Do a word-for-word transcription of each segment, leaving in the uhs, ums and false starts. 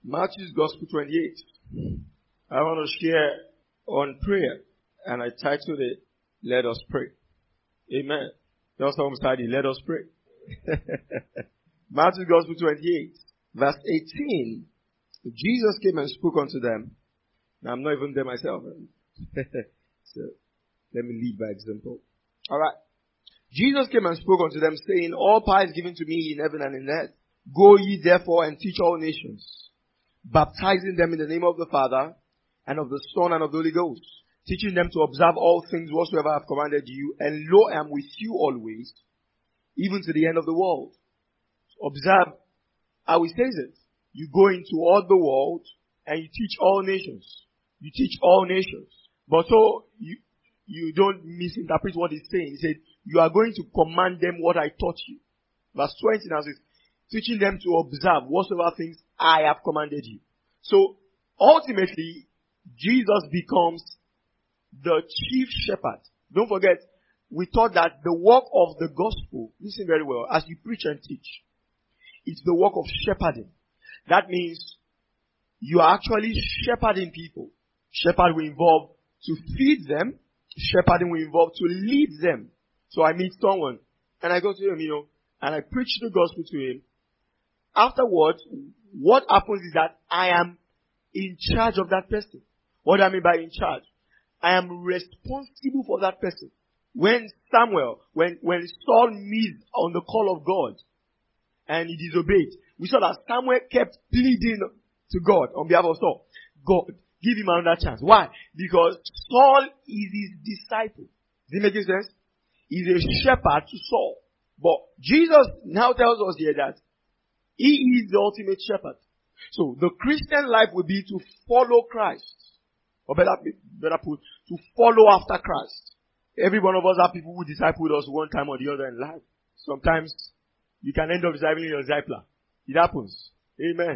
Matthew's Gospel twenty-eight. I want to share on prayer, and I titled it, Let Us Pray. Amen. Just home study, let us pray. Matthew's Gospel twenty-eight, verse eighteen. Jesus came and spoke unto them. Now, I'm not even there myself. So, let me lead by example. Alright. Jesus came and spoke unto them, saying, All power is given to me in heaven and in earth. Go ye therefore and teach all nations, baptizing them in the name of the Father, and of the Son, and of the Holy Ghost, teaching them to observe all things whatsoever I have commanded you, and lo, I am with you always, even to the end of the world. Observe how he says it. You go into all the world, and you teach all nations. You teach all nations. But so, you, you don't misinterpret what he's saying. He said, you are going to command them what I taught you. Verse twenty now says, teaching them to observe whatsoever things I have commanded you. So, ultimately, Jesus becomes the chief shepherd. Don't forget, we thought that the work of the gospel, listen very well, as you preach and teach, it's the work of shepherding. That means you are actually shepherding people. Shepherd will involve to feed them. Shepherding will involve to lead them. So I meet someone and I go to him, you know, and I preach the gospel to him. Afterwards, what happens is that I am in charge of that person. What do I mean by in charge? I am responsible for that person. When Samuel, when, when Saul missed on the call of God and he disobeyed, we saw that Samuel kept pleading to God on behalf of Saul. God, give him another chance. Why? Because Saul is his disciple. Does it make sense? He's a shepherd to Saul. But Jesus now tells us here that he is the ultimate shepherd. So the Christian life will be to follow Christ. Or better, better put, to follow after Christ. Every one of us have people who discipled us one time or the other in life. Sometimes you can end up discipling your discipler. It happens. Amen.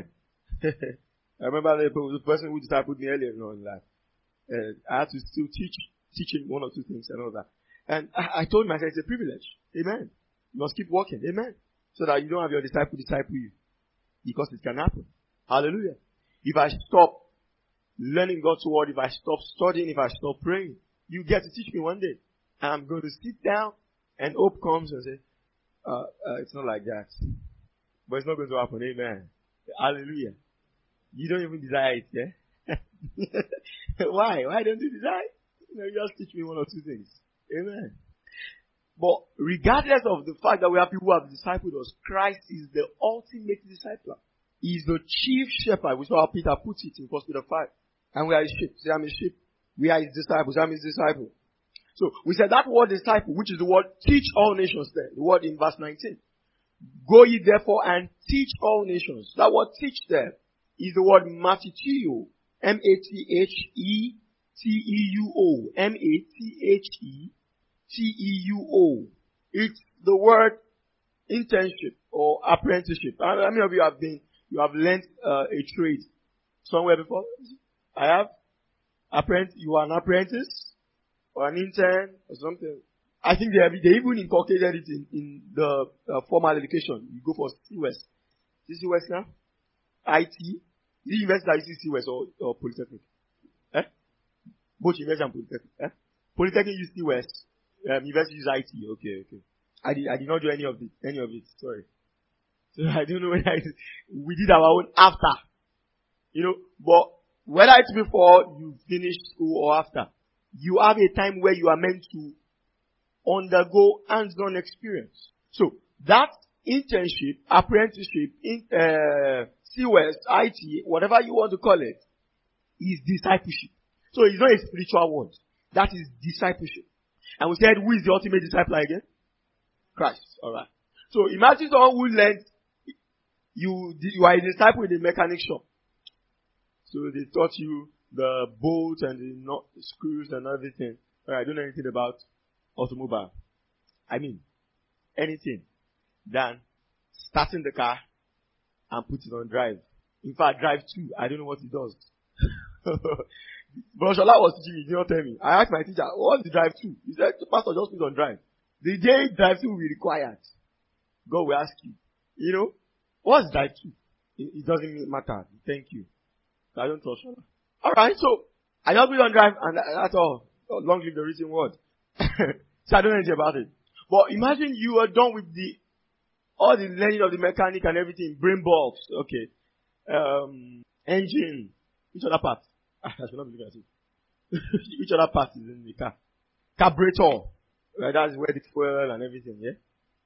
I remember the, the person who discipled me earlier in life. Uh, I had to still teach, teaching one or two things and all that. And I, I told myself it's a privilege. Amen. You must keep working. Amen. So that you don't have your disciple disciple you. Because it can happen. Hallelujah. If I stop learning God's word, if I stop studying, if I stop praying, you get to teach me one day. And I'm going to sit down and hope comes and say, uh, uh, it's not like that. But it's not going to happen. Amen. Hallelujah. You don't even desire it, yeah? Why? Why don't you desire it? You know, you just teach me one or two things. Amen. But regardless of the fact that we have people who have discipled us, Christ is the ultimate discipler. He is the chief shepherd, which is how Peter puts it in First Peter five. And we are his sheep. Say, I'm his sheep. We are his disciples. I'm his disciple. So, we said that word disciple, which is the word teach all nations there. The word in verse nineteen. Go ye therefore and teach all nations. That word teach there is the word matitio. M A T H E T E U O. M A T H E T E U O. It's the word internship or apprenticeship. How many of you have been, you have learned uh, a trade somewhere before? I have. Apprentice, you are an apprentice or an intern or something. I think they have, they even inculcated it in, in the uh, formal education. You go for C W E S. Is it C W E S now? I T. Is it university that uses C W E S or, or Polytechnic? Eh? Both university and Polytechnic. Eh? Polytechnic use C W E S. Um, university use I T. Okay, okay. I did, I did not do any of it. Any of it. Sorry. So I don't know when I, we did our own after. You know, but whether it's before you finish school or after, you have a time where you are meant to undergo hands-on experience. So that internship, apprenticeship, in, uh, C W E S, I T, whatever you want to call it, is discipleship. So it's not a spiritual word. That is discipleship. And we said, who is the ultimate discipler again? Christ. Alright. So imagine someone who learned, you, you are a disciple in the mechanic shop. So they taught you the bolts and the nut, the screws and everything. Alright, I don't know anything about automobile. I mean, anything than starting the car and put it on drive. In fact, drive two. I don't know what it does. But Shola was teaching me, he did not tell me. I asked my teacher, what's the drive two? He said, the pastor just put on drive. The day drive two will be required, God will ask you, you know, what's drive two? It, it doesn't matter. Thank you. I don't trust Shola. Alright, so I just we don't drive and that's all. Long live the written word. So I don't know anything about it. But imagine you are done with the all the learning of the mechanic and everything, brain bulbs, okay. Um engine, which other part? I should not be looking at it. Which other part is in the car? Carburetor. Right, that's where the fuel and everything, yeah?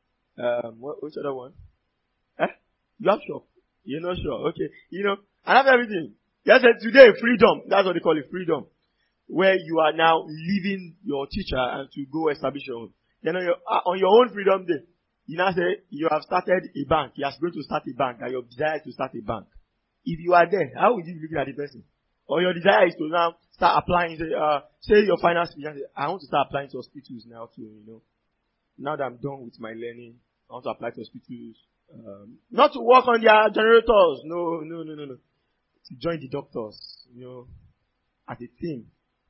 Um what, which other one? Eh? You have shop. You're not sure. Okay. You know, I have everything. Yes, today, freedom. That's what they call it, freedom. Where you are now leaving your teacher and to go establish your own. Then on your, uh, on your own freedom day, you now say you have started a bank. You are going to start a bank and your desire is to start a bank. If you are there, how would you be looking at the person? Or your desire is to now start applying, say, uh, say your final speech and say, I want to start applying to hospitals now to, you know, now that I'm done with my learning, I want to apply to hospitals. Um, not to work on their generators. No, no, no, no, no. To join the doctors, you know, as a team.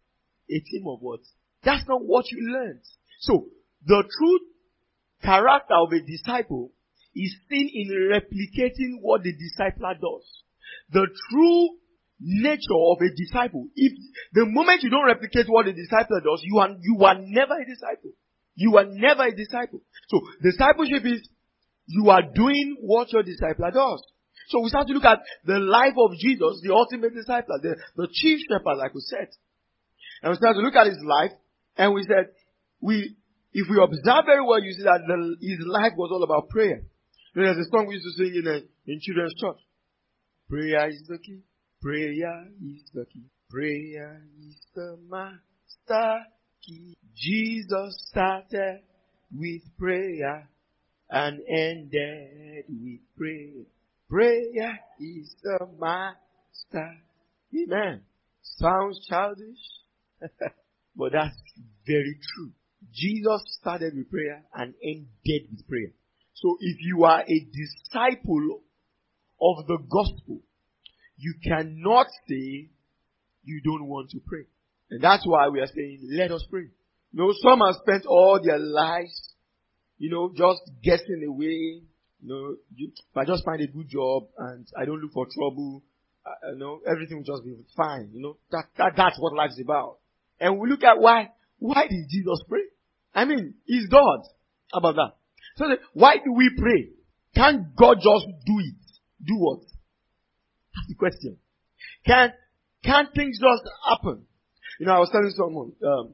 A team of what? That's not what you learned. So, the true character of a disciple is seen in replicating what the discipler does. The true nature of a disciple, if the moment you don't replicate what the discipler does, you are, you are never a disciple. You are never a disciple. So, discipleship is you are doing what your discipler does. So we start to look at the life of Jesus, the ultimate disciple, the, the chief shepherd, like we said. And we start to look at his life, and we said, we, if we observe very well, you see that the, his life was all about prayer. You know, there's a song we used to sing in a, in children's church. Prayer is the key. Prayer is the key. Prayer is the master key. Jesus started with prayer and ended with prayer. Prayer is the master. Amen. Sounds childish, but that's very true. Jesus started with prayer and ended with prayer. So if you are a disciple of the gospel, you cannot say you don't want to pray. And that's why we are saying, let us pray. You know, some have spent all their lives, you know, just guessing away. You know, you, if I just find a good job and I don't look for trouble, uh, you know, everything will just be fine. You know, that, that that's what life is about. And we look at why, why did Jesus pray? I mean, he's God. How about that? So the, why do we pray? Can't God just do it? Do what? That's the question. Can, can't things just happen? You know, I was telling someone, um,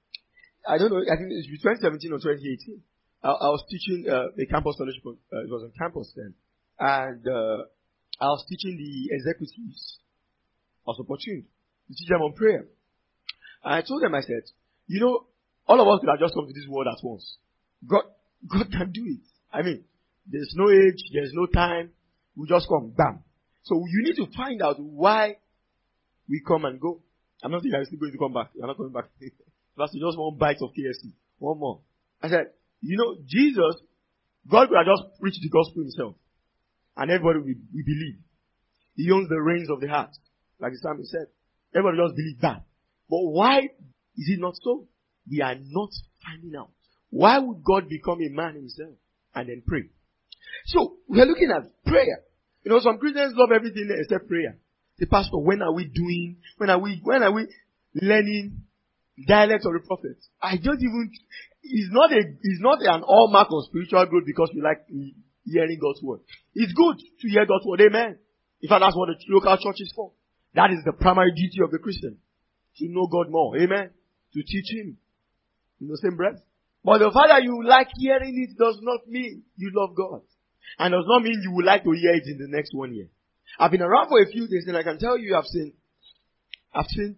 I don't know, I think it's twenty seventeen or twenty eighteen. I, I was teaching uh, a campus fellowship. Uh, it was on campus then. And uh, I was teaching the executives. I was opportunity to teach them on prayer. And I told them, I said, you know, all of us could have just come to this world at once. God, God can do it. I mean, there's no age, there's no time. We just come, bam. So you need to find out why we come and go. I'm not saying I'm still going to come back. I'm not coming back. That's just one bite of K F C. One more. I said, you know, Jesus, God could have just preached the gospel himself. And everybody will, will believe. He owns the reins of the heart. Like the psalmist said. Everybody just believe that. But why is it not so? We are not finding out. Why would God become a man himself and then pray? So, we are looking at prayer. You know, some Christians love everything except prayer. The pastor, when are we doing, when are we, when are we learning dialect of the prophet? I don't even, it's not a, it's not an all mark of spiritual growth because we like hearing God's word. It's good to hear God's word, amen. In fact, that's what the local church is for. That is the primary duty of the Christian. To know God more, amen. To teach Him. In the same breath. But the fact that you like hearing it does not mean you love God. And does not mean you would like to hear it in the next one year. I've been around for a few days and I can tell you I've seen, I've seen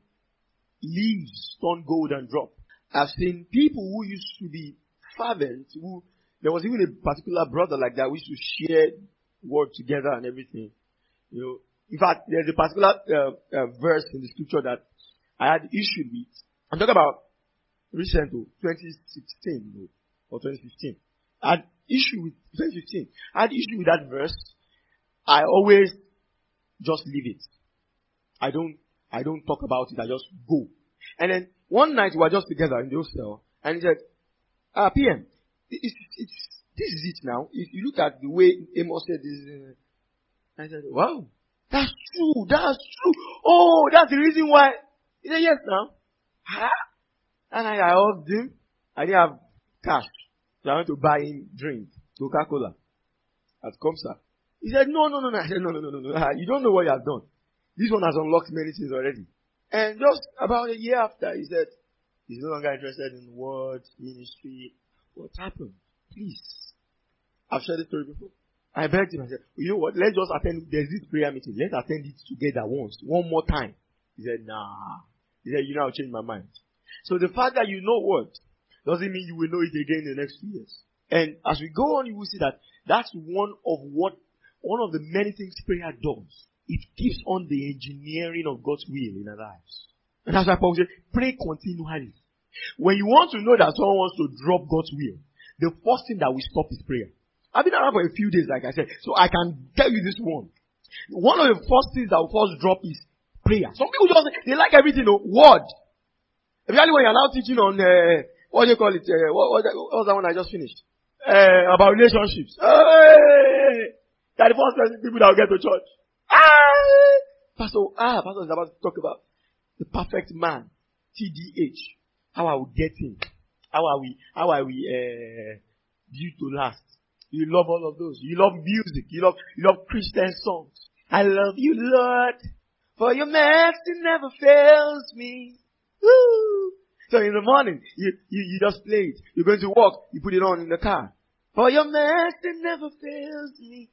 leaves turn gold and drop. I've seen people who used to be fervent, who, there was even a particular brother like that, we used to share word together and everything. You know, in fact, there's a particular uh, uh, verse in the scripture that I had issue with. I'm talking about recently, twenty sixteen or twenty fifteen. I had issue with twenty fifteen. I had issue with that verse. I always just leave it. I don't, I don't talk about it. I just go. And then one night we were just together in the hostel, and he said, "Ah, P M, it's, it's, this is it now. If you look at the way Amos said this, uh, I said, wow, that's true, that's true. Oh, that's the reason why. He said, yes, now. Huh? And I, I asked him, I didn't have cash. So I went to buy him drink, Coca-Cola, at Comsa. He said, no, no, no, no. I said, no, no, no, no, no. You don't know what you have done. This one has unlocked many things already. And just about a year after, he said, he's no longer interested in word, ministry. What happened? Please. I've shared this story before. I begged him, I said, you know what, let's just attend, there's this prayer meeting. Let's attend it together once, one more time. He said, nah. He said, you know, I'll change my mind. So the fact that you know what doesn't mean you will know it again in the next few years. And as we go on, you will see that that's one of what, one of the many things prayer does. It keeps on the engineering of God's will in our lives. And that's why Paul said, pray continually. When you want to know that someone wants to drop God's will, the first thing that will stop is prayer. I've been around for a few days, like I said, so I can tell you this one. One of the first things that will first drop is prayer. Some people just, they like everything, you know, word. Especially when you're now teaching on, uh, what do you call it, uh, what, what, what was that one I just finished? Uh, about relationships. Hey! That the first person people that will get to church. Ah! Pastor, ah, Pastor is about to talk about the perfect man, T D H. How I will get him. How are we, how are we, uh, due to last. You love all of those. You love music. You love, you love Christian songs. I love you, Lord, for your mercy never fails me. Woo! So in the morning, you, you, you just play it. You're going to work, you put it on in the car. For your mercy never fails me.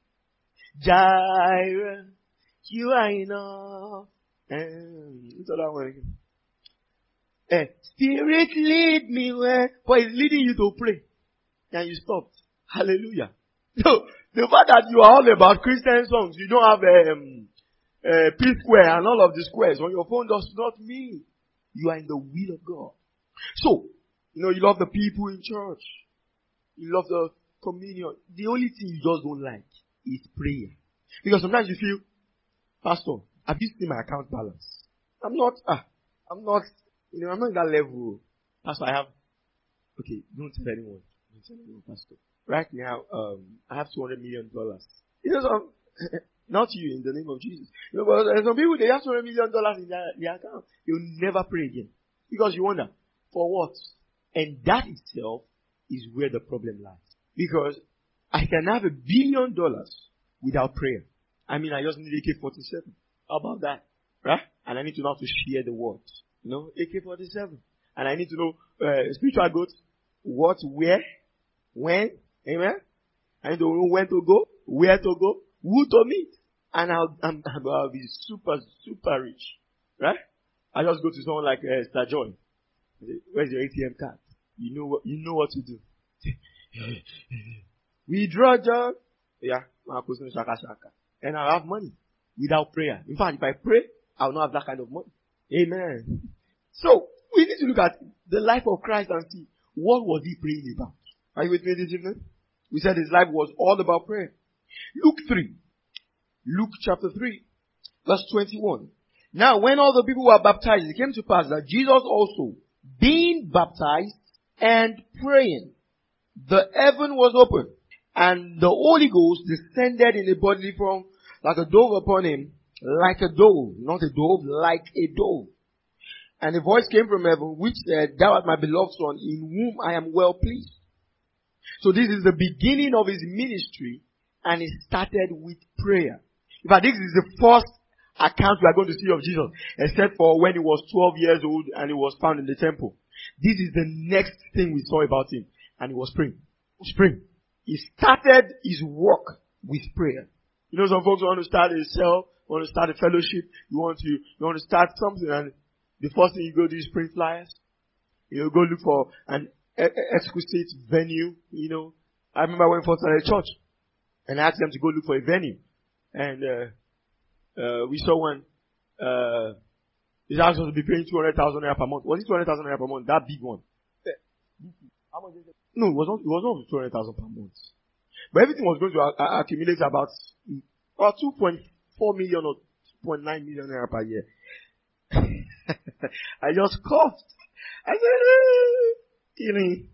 Jireh, you are enough. And what's that one again? Eh, Spirit lead me where, for it's leading you to pray. And you stopped. Hallelujah. So, the fact that you are all about Christian songs, you don't have um, uh, P-Square and all of the squares on your phone does not mean you are in the will of God. So, you know, you love the people in church. You love the communion. The only thing you just don't like is prayer. Because sometimes you feel, Pastor, have you seen my account balance? I'm not, ah, I'm not, you know, I'm not in that level. Pastor, I have, okay, don't tell anyone. Don't tell anyone, Pastor. Right now, um, I have two hundred million dollars. You know, some, not you, in the name of Jesus. You know, but some people, they have two hundred million dollars in their, their account. They'll never pray again. Because you wonder, for what? And that itself is where the problem lies. Because I can have a billion dollars without prayer. I mean, I just need A K forty-seven. How about that? Right? And I need to know how to share the word. You know, A K forty-seven. And I need to know, uh, spiritual growth, what, where, when, amen? I need to know when to go, where to go, who to meet. And I'll, I'm, I'll be super, super rich. Right? I just go to someone like uh, Star Joy. Where's your A T M card? You know what, you know what to do. Withdraw, John. Yeah. And I have money without prayer. In fact, if I pray, I will not have that kind of money. Amen. So, we need to look at the life of Christ and see what was he praying about. Are you with me this evening? We said his life was all about prayer. Luke three. Luke chapter three, verse twenty-one. Now, when all the people were baptized, it came to pass that Jesus also, being baptized and praying, the heaven was opened, and the Holy Ghost descended in a bodily form like a dove upon him, like a dove, not a dove, like a dove. And a voice came from heaven which said, Thou art my beloved Son, in whom I am well pleased. So this is the beginning of his ministry, and it started with prayer. In fact, this is the first account we are going to see of Jesus, except for when he was twelve years old and he was found in the temple. This is the next thing we saw about him, and he was praying. He was praying. He started his work with prayer. You know, some folks want to start a cell, want to start a fellowship, you want to, you want to start something, and the first thing you go do is print flyers. You go look for an exquisite venue, you know. I remember when I first started a church, and I asked them to go look for a venue. And, uh, uh, we saw one, uh, it asked us to be paying two hundred thousand naira per month. Was it two hundred thousand naira per month? That big one. How much is it? No, it was not, it was not two hundred thousand per month. But everything was going to uh, accumulate about, about two point four million or two point nine million naira per year. I just coughed. I said, killing,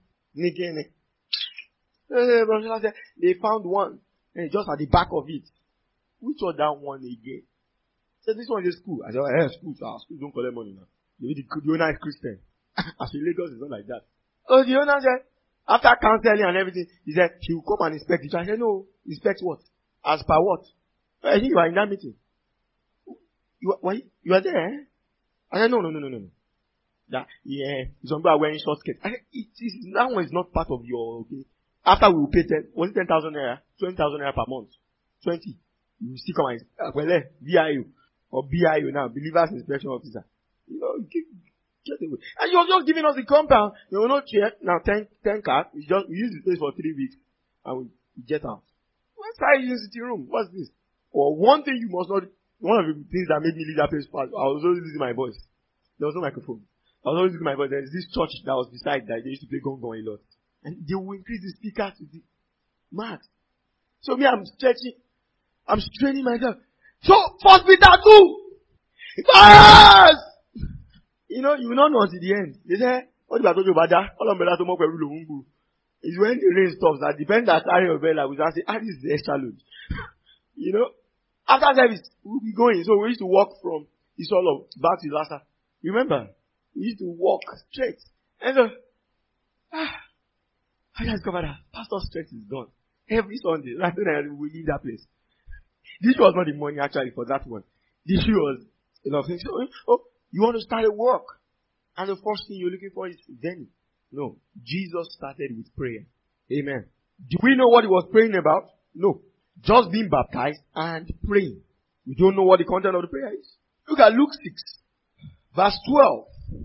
They found one, and just at the back of it. which other one again? Said, this one is school. I said, oh, yeah, school, sir. School don't collect money now. The, the, the owner is Christian. As in Lagos, it's not like that. So the owner said, after counseling and everything, he said, she will come and inspect it. I said, no, inspect what? As per what? I think you are in that meeting. You are, why, you are there, eh? I said, no, no, no, no, no. That, yeah, some people are wearing short skirts. I said, it is, that one is not part of your, okay. After we will pay ten, was it ten thousand naira? twenty thousand naira per month. twenty. You still come and, uh, well, eh, V I O. Or B I O now, Believers Inspection Officer. You know, get, get away. And you're just giving us the compound. You will not check. Now, ten, ten cars. We just, we use the place for three weeks. And we get out. Let's try using sitting room. What's this? Or one thing you must not, one of the things that made me leave that place fast, I was always using my voice. There was no microphone. I was always using my voice. There is this church that was beside that they used to play gong gong a lot. And they will increase the speaker to the max. So me, I'm stretching. I'm straining myself. So, First Peter two! Yes! You know, you will not know until the end. They say, what about you about that? All of them to mock every lumbu. It's when the rain stops that depends that area of Bella. We just say, ah, this is the extra load. You know? After service, we'll be going. So we used to walk from Isolo back to Lhasa. Remember? We used to walk straight. And so, ah, I just discovered that pastor's strength is gone. Every Sunday, right when we leave that place. This was not the money actually for that one. This was, you know, saying, oh, you want to start a work. And the first thing you're looking for is venue. No. Jesus started with prayer. Amen. Do we know what he was praying about? No. Just being baptized and praying. We don't know what the content of the prayer is. Look at Luke six, verse twelve.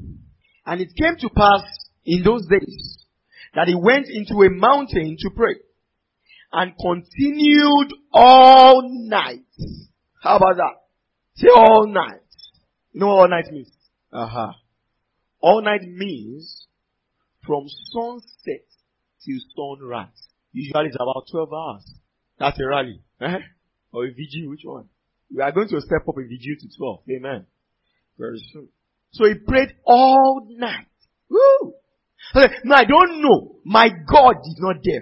And it came to pass in those days that he went into a mountain to pray and continued all night. How about that? Say all night. You know what all night means? Uh-huh. All night means from sunset till sunrise. Usually it's about twelve hours. That's a rally. Eh? Or a vigil, which one? We are going to step up a vigil to twelve. Amen. Very soon. So he prayed all night. Woo! Okay, now I don't know. My God is not deaf.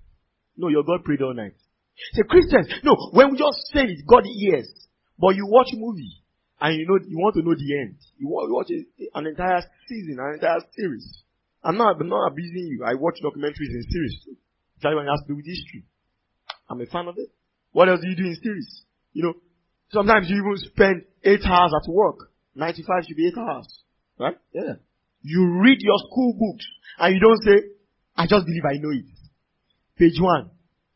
No, your God prayed all night. Say, Christians, no, when we just say it, God hears. But you watch a movie, and you know, you want to know the end. You watch a, an entire season, an entire series. I'm not, I'm not abusing you. I watch documentaries in series too. That one has to do with history. I'm a fan of it. What else do you do in series? You know, sometimes you even spend eight hours at work. ninety-five should be eight hours. Right? Yeah. You read your school books, and you don't say, I just believe I know it. Page one.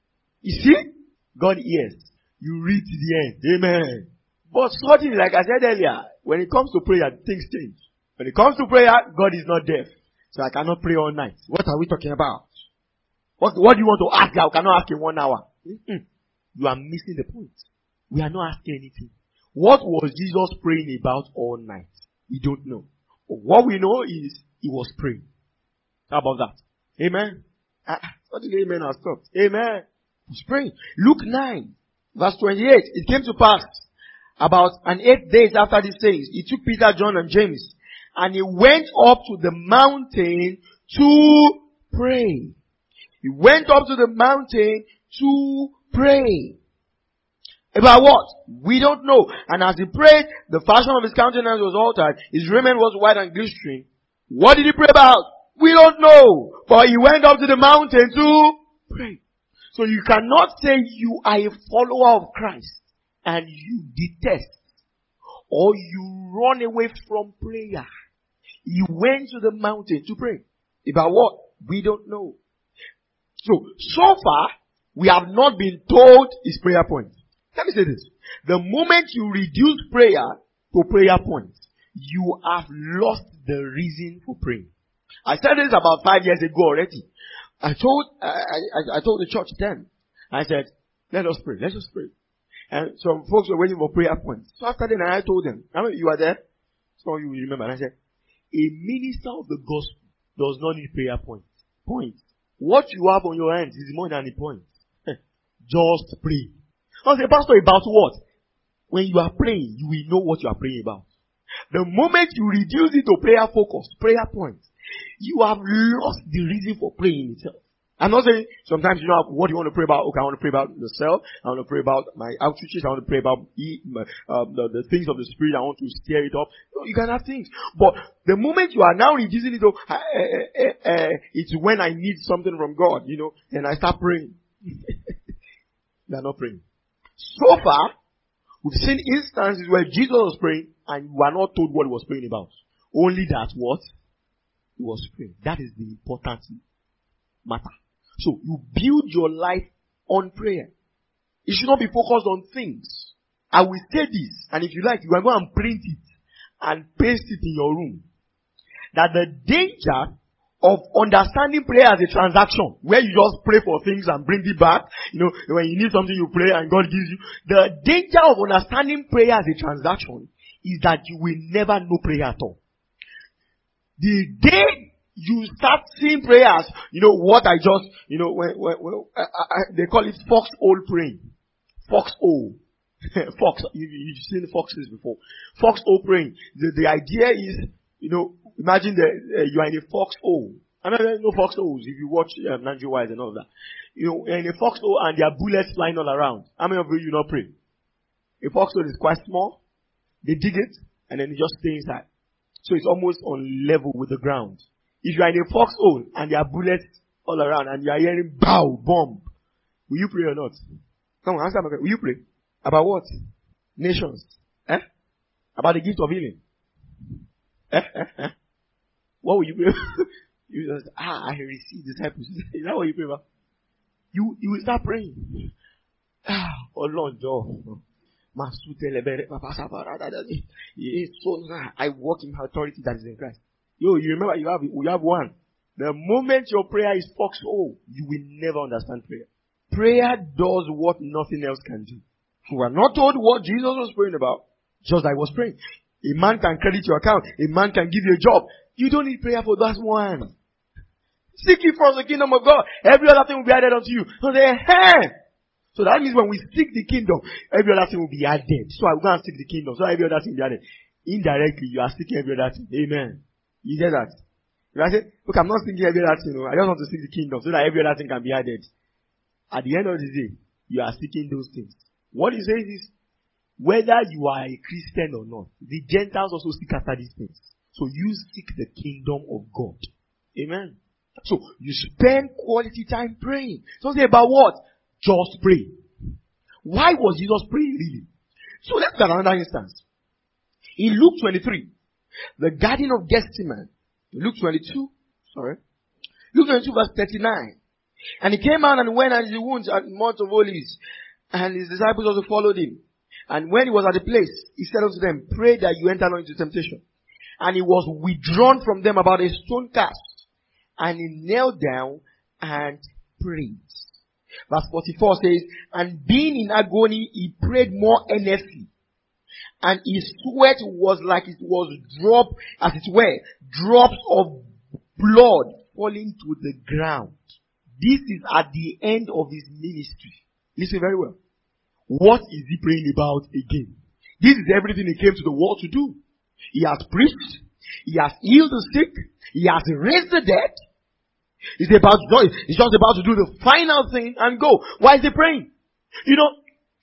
You see? God hears. You read to the end. Amen. But certainly, like I said earlier, when it comes to prayer, things change. When it comes to prayer, God is not deaf. So I cannot pray all night. What are we talking about? What, what do you want to ask? I cannot ask in one hour. Mm-mm. You are missing the point. We are not asking anything. What was Jesus praying about all night? We don't know. But what we know is he was praying. How about that? Amen. Ah, what did amen has stopped? Amen. He was praying. Luke nine, verse twenty-eight. It came to pass about an eight days after these things, he took Peter, John, and James, and he went up to the mountain to pray. He went up to the mountain to pray. About what? We don't know. And as he prayed, the fashion of his countenance was altered. His raiment was white and glistening. What did he pray about? We don't know. But he went up to the mountain to pray. So you cannot say you are a follower of Christ and you detest or you run away from prayer. He went to the mountain to pray. About what? We don't know. So, so far, we have not been told his prayer point. Let me say this. The moment you reduce prayer to prayer points, you have lost the reason for praying. I said this about five years ago already. I told, I, I, I told the church then. I said, let us pray. Let us pray. And some folks were waiting for prayer points. So after then I told them, I mean, you are there? Some of you will remember. And I said, a minister of the gospel does not need prayer points. Points. What you have on your hands is more than a point. Just pray. I say, Pastor, about what? When you are praying, you will know what you are praying about. The moment you reduce it to prayer focus, prayer points, you have lost the reason for praying itself. I'm not saying sometimes you know what you want to pray about. Okay, I want to pray about yourself. I want to pray about my outreaches. I want to pray about uh, the, the things of the Spirit. I want to stir it up. No, you can have things. But the moment you are now reducing it, uh, uh, uh, uh, it's when I need something from God, you know, and I start praying. You are not praying. So far, we've seen instances where Jesus was praying and we are not told what he was praying about. Only that what? He was praying. That is the important matter. So you build your life on prayer. It should not be focused on things. I will say this, and if you like, you can go and print it and paste it in your room. That the danger of understanding prayer as a transaction, where you just pray for things and bring it back, you know, when you need something you pray and God gives you. The danger of understanding prayer as a transaction is that you will never know prayer at all. The day you start seeing prayers, you know what I just, you know, when, when, when I, I, they call it foxhole praying. Foxhole. Fox, you, you've seen foxes before. Foxhole praying. The, the idea is, you know, imagine that uh, you are in a foxhole. I mean, there are no foxholes if you watch um, Nigel Wise and all that. You know, you're in a foxhole and there are bullets flying all around. How many of you you not pray? A foxhole is quite small. They dig it and then you just stay inside. So it's almost on level with the ground. If you are in a foxhole and there are bullets all around and you are hearing bow, bomb, will you pray or not? Come on, answer my question. Will you pray? About what? Nations. Eh? About the gift of healing. Eh? Eh? Eh? What will you pray? You just, ah, I receive disciples. Is that what you pray about? You, you will start praying. Ah, oh Lord, Joe. I walk in my authority that is in Christ. Yo, you remember you have you have one. The moment your prayer is foxhole, you will never understand prayer. Prayer does what nothing else can do. We are not told what Jesus was praying about, just like I was praying. A man can credit your account. A man can give you a job. You don't need prayer for that one. Seek ye first the kingdom of God. Every other thing will be added unto you. So they, hey! So that means when we seek the kingdom, every other thing will be added. So I will go and seek the kingdom. So every other thing will be added. Indirectly, you are seeking every other thing. Amen. You get that? If I say, look, I'm not seeking every other thing. No. I just want to seek the kingdom so that every other thing can be added. At the end of the day, you are seeking those things. What he says is, whether you are a Christian or not, the Gentiles also seek after these things. So you seek the kingdom of God. Amen. So you spend quality time praying. So say about what? Just pray. Why was Jesus praying really? So let's get another instance. In Luke twenty-three, the Garden of Gethsemane. Luke twenty-two, sorry. Luke twenty-two verse thirty-nine. And he came out and went at the wounds at Mount of Olives. And his disciples also followed him. And when he was at the place, he said unto them, pray that you enter not into temptation. And he was withdrawn from them about a stone cast. And he knelt down and prayed. Verse forty-four says, and being in agony, he prayed more earnestly. And his sweat was like it was drop, as it were, drops of blood falling to the ground. This is at the end of his ministry. Listen very well. What is he praying about again? This is everything he came to the world to do. He has preached. He has healed the sick. He has raised the dead. He's about to go. He's just about to do the final thing and go. Why is he praying? You know,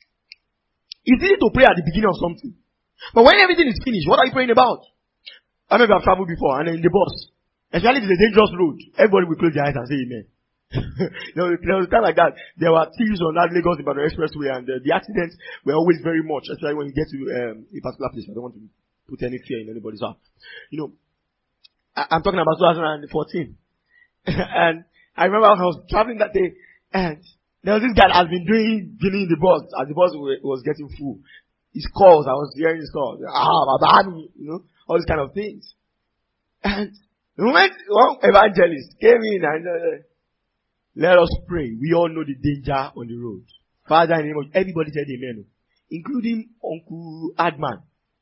it's easy to pray at the beginning of something. But when everything is finished, what are you praying about? I remember I've traveled before and in the bus, especially if it's a dangerous road, everybody will close their eyes and say amen. there, was, there was a time like that. There were thieves on that Lagos Ibadan Expressway, and uh, the accidents were always very much, especially when you get to um, a particular place. I don't want to put any fear in anybody's heart. You know, I, I'm talking about twenty fourteen. And I remember when I was traveling that day, and there was this guy that has been doing, doing the bus, as the bus was getting full. His calls, I was hearing his calls. Ah, Babani, you know, all these kind of things. And the moment one evangelist came in and uh, let us pray. We all know the danger on the road. Father, in the name of everybody said amen, including Uncle Adman.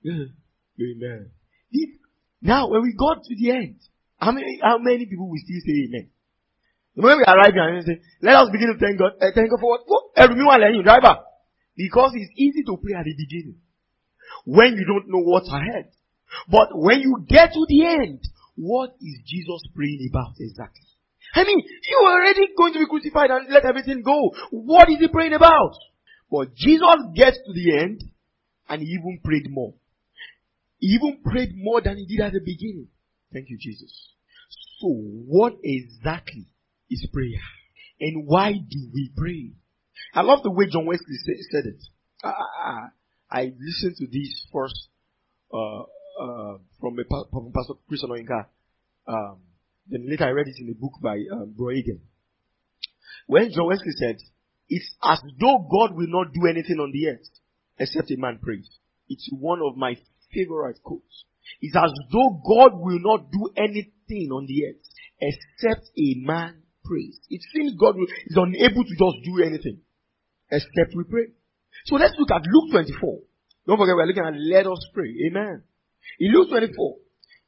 Amen. Now, when we got to the end, how many, how many people will still say amen? When we arrive here and say, let us begin to thank God. Uh, thank God for what? What? Everyone letting you driver. Because it's easy to pray at the beginning. When you don't know what's ahead. But when you get to the end, what is Jesus praying about exactly? I mean, you were already going to be crucified and let everything go. What is he praying about? But Jesus gets to the end and he even prayed more. He even prayed more than he did at the beginning. Thank you, Jesus. So, what exactly is prayer? And why do we pray? I love the way John Wesley say, said it. I, I, I listened to this first uh, uh, from, a, from Pastor Chris Onoyinka. Um, then later I read it in a book by um, Bro Egan. When John Wesley said, it's as though God will not do anything on the earth except a man prays. It's one of my favorite quotes. It's as though God will not do anything on the earth except a man prays. It seems God is unable to just do anything except we pray. So let's look at Luke twenty-four. Don't forget we're looking at let us pray. Amen. In Luke twenty-four,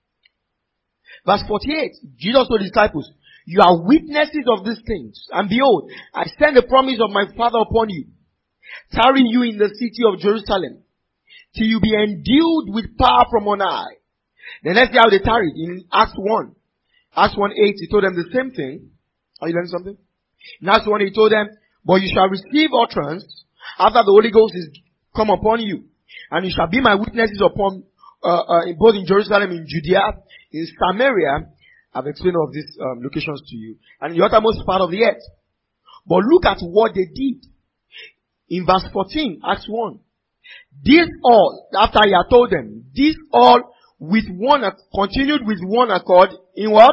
verse forty-eight, Jesus told his disciples, you are witnesses of these things. And behold, I send the promise of my Father upon you. Tarry you in the city of Jerusalem till you be endued with power from on high. Then let's see how they tarried. In Acts one. Acts one eight, he told them the same thing. Are you learning something? In Acts one, he told them, but you shall receive utterance after the Holy Ghost is come upon you. And you shall be my witnesses upon, uh, uh, both in Jerusalem, in Judea, in Samaria. I've explained all of these um, locations to you. And in the uttermost part of the earth. But look at what they did. In verse fourteen, Acts one. This all, after he had told them, this all with one, continued with one accord in what?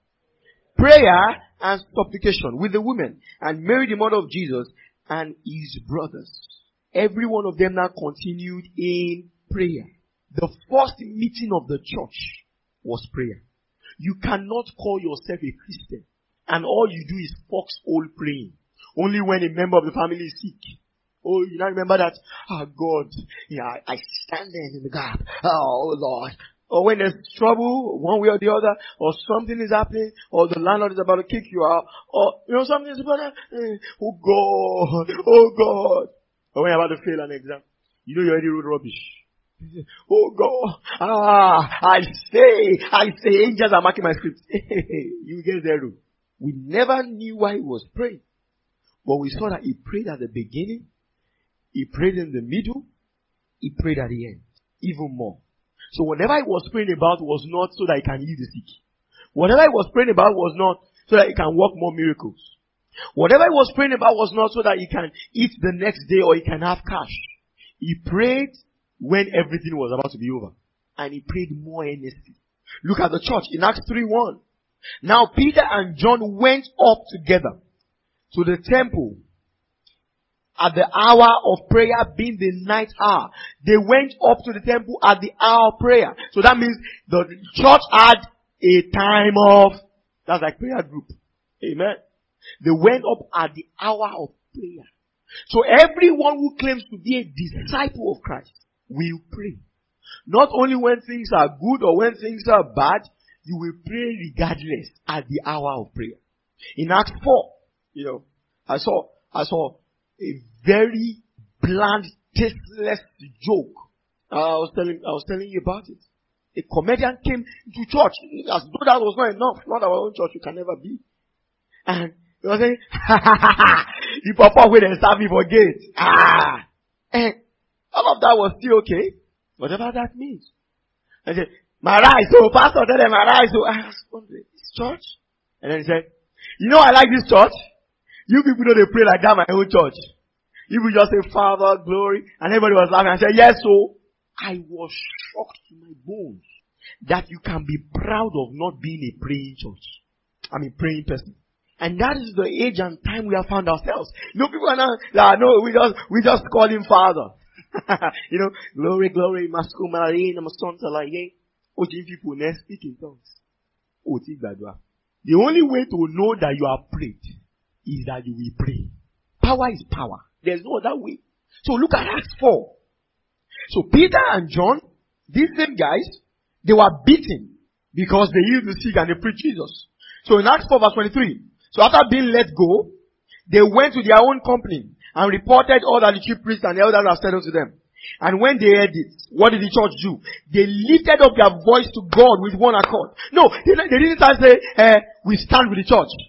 Prayer and supplication with the women and Mary the mother of Jesus and his brothers. Every one of them now continued in prayer. The first meeting of the church was prayer. You cannot call yourself a Christian and all you do is foxhole praying. Only when a member of the family is sick. Oh, you now remember that? Oh God, yeah, I stand there in the gap. Oh Lord. Or when there's trouble, one way or the other, or something is happening, or the landlord is about to kick you out, or, you know, something is about to, oh God, oh God. Or when you're about to fail an exam, you know you already wrote rubbish. Oh God, ah, I say, I say, angels are marking my script. You get there. We never knew why he was praying. But we saw that he prayed at the beginning, he prayed in the middle, he prayed at the end. Even more. So whatever he was praying about was not so that he can heal the sick. Whatever he was praying about was not so that he can work more miracles. Whatever he was praying about was not so that he can eat the next day or he can have cash. He prayed when everything was about to be over. And he prayed more earnestly. Look at the church in Acts three one. Now Peter and John went up together to the temple at the hour of prayer, being the night hour. They went up to the temple at the hour of prayer. So that means the church had a time of, that's like prayer group. Amen. They went up at the hour of prayer. So everyone who claims to be a disciple of Christ will pray. Not only when things are good or when things are bad, you will pray regardless at the hour of prayer. In Acts four, you know, I saw, I saw a very bland, tasteless joke. Uh, I was telling, I was telling you about it. A comedian came to church, as though that was not enough. Not our own church, you can never be. And he was saying, ha ha ha ha, the papa will then serve me for gate. Ah! And all of that was still okay. Whatever that means. I said, my rice, so pastor tell them my rice, so I asked, this church? And then he said, you know I like this church? You people know they pray like that in my own church. You will just say, Father, glory. And everybody was laughing. I said, yes, so. I was shocked to my bones that you can be proud of not being a praying church. I mean, praying person. And that is the age and time we have found ourselves. You know, people are now, uh, no, we just, we just call him Father. You know, glory, glory, masku marine, masonta like, oh, people never speak in tongues. Oh, the only way to know that you are prayed is that you will pray. Power is power. There's no other way. So look at Acts four. So Peter and John, these same guys, they were beaten because they healed the sick and they preached Jesus. So in Acts four verse twenty-three, so after being let go, they went to their own company and reported all that the chief priests and the elders had said unto them. And when they heard it, what did the church do? They lifted up their voice to God with one accord. No, they, they didn't start say, eh, we stand with the church.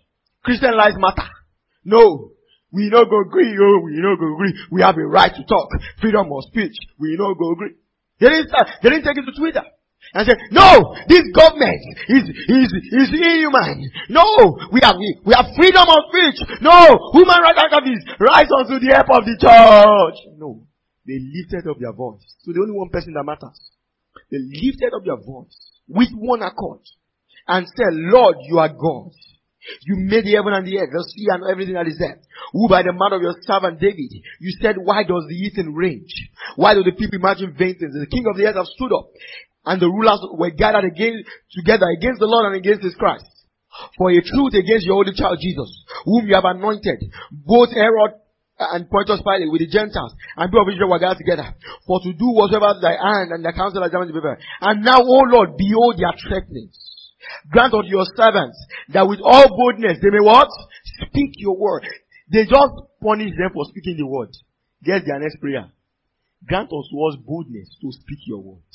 Christian lives matter. No. We no go agree. Oh, we no go agree. We have a right to talk. Freedom of speech. We no go agree. They didn't start, they didn't take it to Twitter and say, no, this government is, is, is inhuman. No, we have, we, we have freedom of speech. No, human rights activists rise unto the help of the church. No, they lifted up their voice. So the only one person that matters. They lifted up their voice with one accord and said, Lord, you are God. You made the heaven and the earth, the sea and everything that is there. Who by the mouth of your servant David, you said, why does the heathen rage? Why do the people imagine vain things? The king of the earth have stood up, and the rulers were gathered again, together against the Lord and against his Christ. For a truth against your holy child Jesus, whom you have anointed, both Herod and Pontius Pilate with the Gentiles, and people of Israel were gathered together, for to do whatsoever thy hand and the counsel of the people. And now, O Lord, behold their threatenings. Grant unto your servants that with all boldness they may what? Speak your word. They just punish them for speaking the word. Get their next prayer. Grant us to us boldness to speak your word.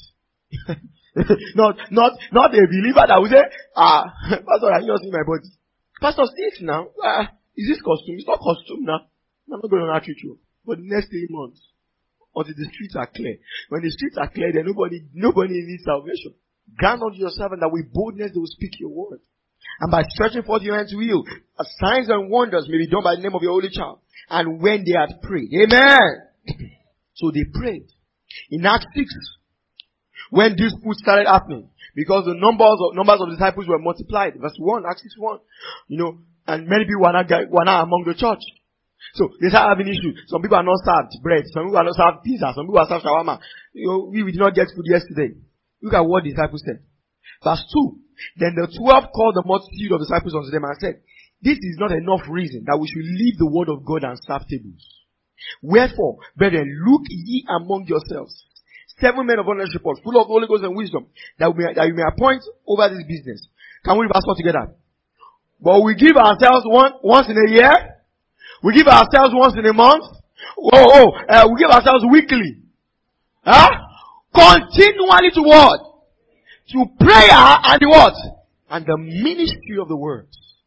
not, not, not a believer that will say, ah, Pastor, I just see my body. Pastor, see it now. Ah, is this costume? It's not costume now. I'm not going to treat you. For the next three months. Until the streets are clear. When the streets are clear, then nobody, nobody needs salvation. Grant unto your servant that with boldness they will speak your word. And by stretching forth your hand to heal, signs and wonders may be done by the name of your holy child. And when they had prayed. Amen. So they prayed. In Acts six, when disputes started happening, because the numbers of, numbers of disciples were multiplied. Verse one, Acts six one. You know, and many people were not, were not among the church. So they start having issues. Some people are not served bread. Some people are not served pizza. Some people are served shawarma. You know, we, we did not get food yesterday. Look at what the disciples said. Verse two. Then the twelve called the multitude of disciples unto them and said, this is not enough reason that we should leave the word of God and serve tables. Wherefore, brethren, look ye among yourselves seven men of honest report, full of the Holy Ghost and wisdom, that we may, that you may appoint over this business. Can we read verse four together? But we give ourselves one, once in a year. We give ourselves once in a month. Oh, oh, uh, we give ourselves weekly. Huh? Continually to what? To prayer and the what? And the ministry of the word.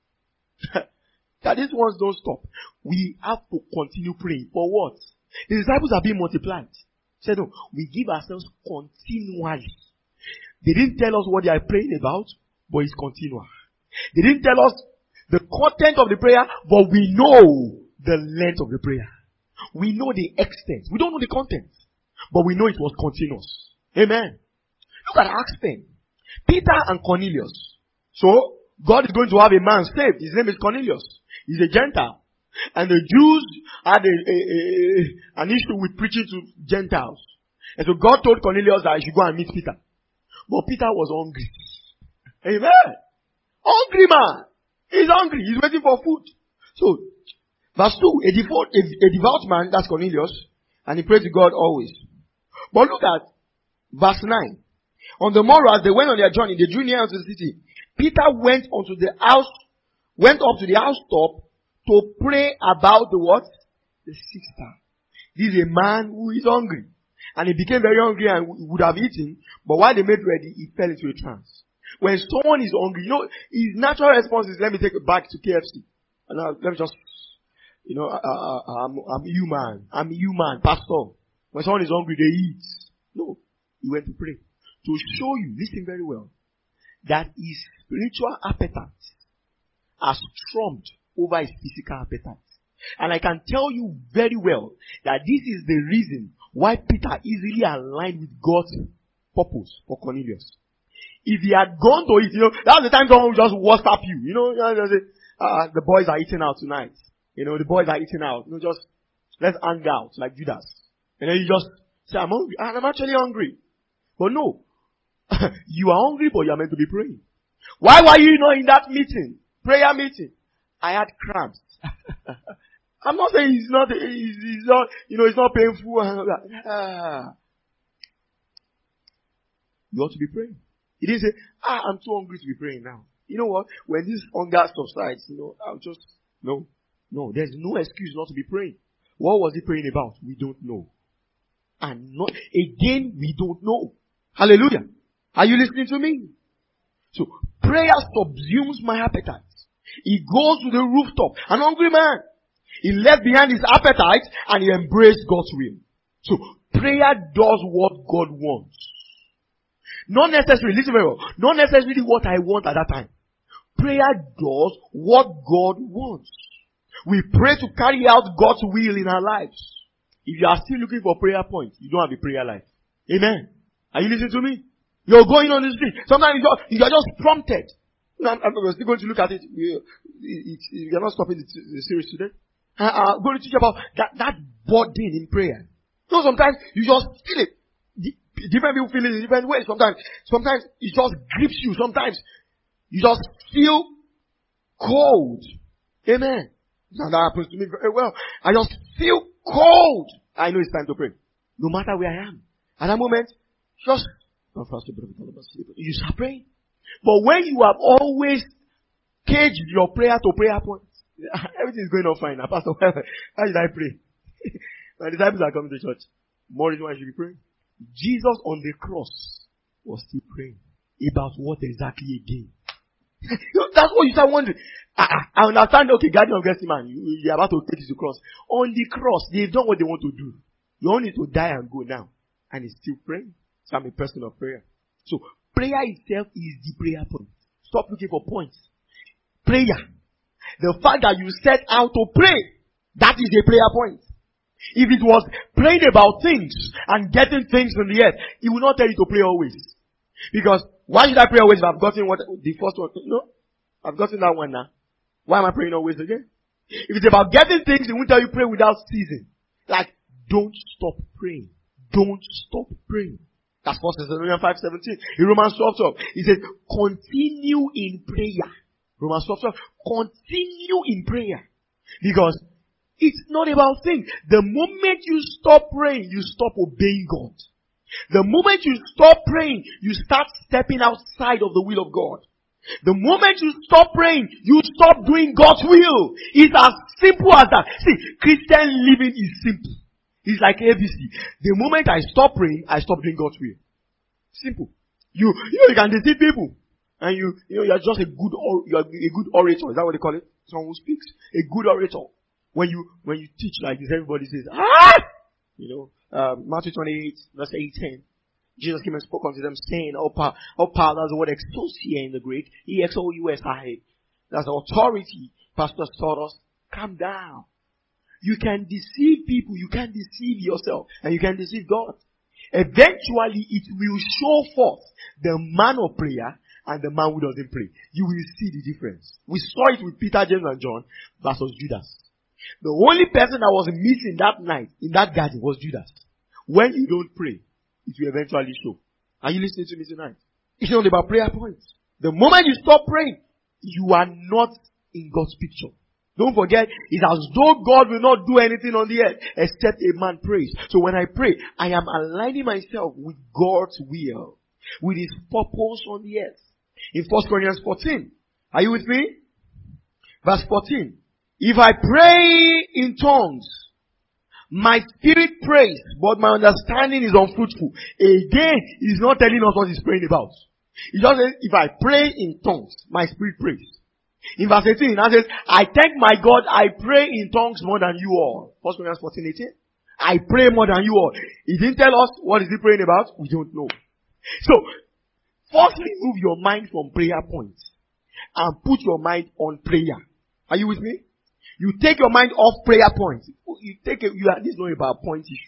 That these ones don't stop. We have to continue praying. For what? The disciples are being multiplied. Said no, we give ourselves continually. They didn't tell us what they are praying about, but it's continual. They didn't tell us the content of the prayer, but we know the length of the prayer. We know the extent. We don't know the content, but we know it was continuous. Amen. Look at Acts ten. Peter and Cornelius. So, God is going to have a man saved. His name is Cornelius. He's a Gentile. And the Jews had a, a, a, an issue with preaching to Gentiles. And so God told Cornelius that he should go and meet Peter. But Peter was hungry. Amen. Hungry man. He's hungry. He's waiting for food. So, verse two, a devout, a, a devout man, that's Cornelius, and he prayed to God always. But look at verse nine. On the morrow, as they went on their journey, they drew near unto the city. Peter went unto the house, went up to the house top to pray about the what? The sister. This is a man who is hungry. And he became very hungry and would have eaten, but while they made ready, he fell into a trance. When someone is hungry, you know, his natural response is, let me take it back to K F C. And now, let me just, you know, uh, uh, I'm, I'm human. I'm human, pastor. When someone is hungry, they eat. No. He went to pray. To show you, listen very well, that his spiritual appetite has trumped over his physical appetite. And I can tell you very well that this is the reason why Peter easily aligned with God's purpose for Cornelius. If he had gone to it, you know, that's the time someone would just WhatsApp you. You know, you know say, uh, the boys are eating out tonight. You know, the boys are eating out. You know, just, let's hang out like Judas. And then you just say, I'm hungry. And I'm actually hungry. But no. You are hungry, but you are meant to be praying. Why were you not in that meeting? Prayer meeting. I had cramps. I'm not saying it's not, it's, it's not, you know, it's not painful. You ought to be praying. He didn't say, ah, I'm too hungry to be praying now. You know what? When this hunger subsides, you know, I'll just, no. No, there's no excuse not to be praying. What was he praying about? We don't know. And not, again, we don't know. Hallelujah. Are you listening to me? So, prayer subsumes my appetite. He goes to the rooftop. An hungry man. He left behind his appetite and he embraced God's will. So, prayer does what God wants. Not necessarily, listen very well, not necessarily what I want at that time. Prayer does what God wants. We pray to carry out God's will in our lives. If you are still looking for prayer points, you don't have a prayer life. Amen. Are you listening to me? You're going on the street. Sometimes you're, you're just prompted. I'm, I'm still going to look at it. You, it, it you're not stopping the, the series today. Uh, I'm going to teach about that, that burden in prayer. So sometimes you just feel it. Different people feel it in different ways. Sometimes, sometimes it just grips you. Sometimes you just feel cold. Amen. Now that happens to me very well. I just feel cold. I know it's time to pray. No matter where I am. At that moment, just you start praying. But when you have always caged your prayer to prayer points, everything is going on fine. Now, Pastor, how did I pray? My disciples are coming to church. More reason why I should be praying. Jesus on the cross was still praying about what exactly again. That's what you start wondering. I, I understand, okay, Guardian of Gethsemane, you, you're about to take it to the cross. On the cross, they've done what they want to do. You only need to die and go now. And he's still praying. So I'm a person of prayer. So prayer itself is the prayer point. Stop looking for points. Prayer. The fact that you set out to pray, that is a prayer point. If it was praying about things and getting things in the earth, he will not tell you to pray always. Because why should I pray always if I've gotten what the first one? No, I've gotten that one now. Why am I praying always again? If it's about getting things, he won't tell you pray without ceasing. Like, don't stop praying. Don't stop praying. That's First Thessalonians five seventeen. In Romans twelve twelve, he says, continue in prayer. Romans twelve twelve, continue in prayer. Because it's not about things. The moment you stop praying, you stop obeying God. The moment you stop praying, you start stepping outside of the will of God. The moment you stop praying, you stop doing God's will. It's as simple as that. See, Christian living is simple. It's like A B C. The moment I stop praying, I stop doing God's will. Simple. You, you know, you can deceive people. And you, you know, you're just a good, or, you're a good orator. Is that what they call it? Someone who speaks. A good orator. When you, when you teach like this, everybody says, ah! You know, um, Matthew twenty-eight, verse eighteen. Jesus came and spoke unto them, saying, "Oh, power, oh, power, that's the word exousia in the Greek. E X O U S I. That's the authority. Pastor taught us, calm down. You can deceive people, you can deceive yourself, and you can deceive God. Eventually, it will show forth the man of prayer and the man who doesn't pray. You will see the difference. We saw it with Peter, James, and John versus Judas. The only person that was missing that night in that garden was Judas. When you don't pray, it will eventually show. Are you listening to me tonight? It's not about prayer points. The moment you stop praying, you are not in God's picture. Don't forget, it's as though God will not do anything on the earth except a man prays. So when I pray, I am aligning myself with God's will, with His purpose on the earth. In First Corinthians fourteen, are you with me? Verse fourteen. If I pray in tongues, my spirit prays, but my understanding is unfruitful. Again, He's not telling us what He's praying about. He just says, if I pray in tongues, my spirit prays. In verse eighteen, he now says, I thank my God, I pray in tongues more than you all. First Corinthians fourteen eighteen. I pray more than you all. He didn't tell us what is he praying about. We don't know. So, firstly, move your mind from prayer points and put your mind on prayer. Are you with me? You take your mind off prayer points. You take it, you are, this is not about point issue.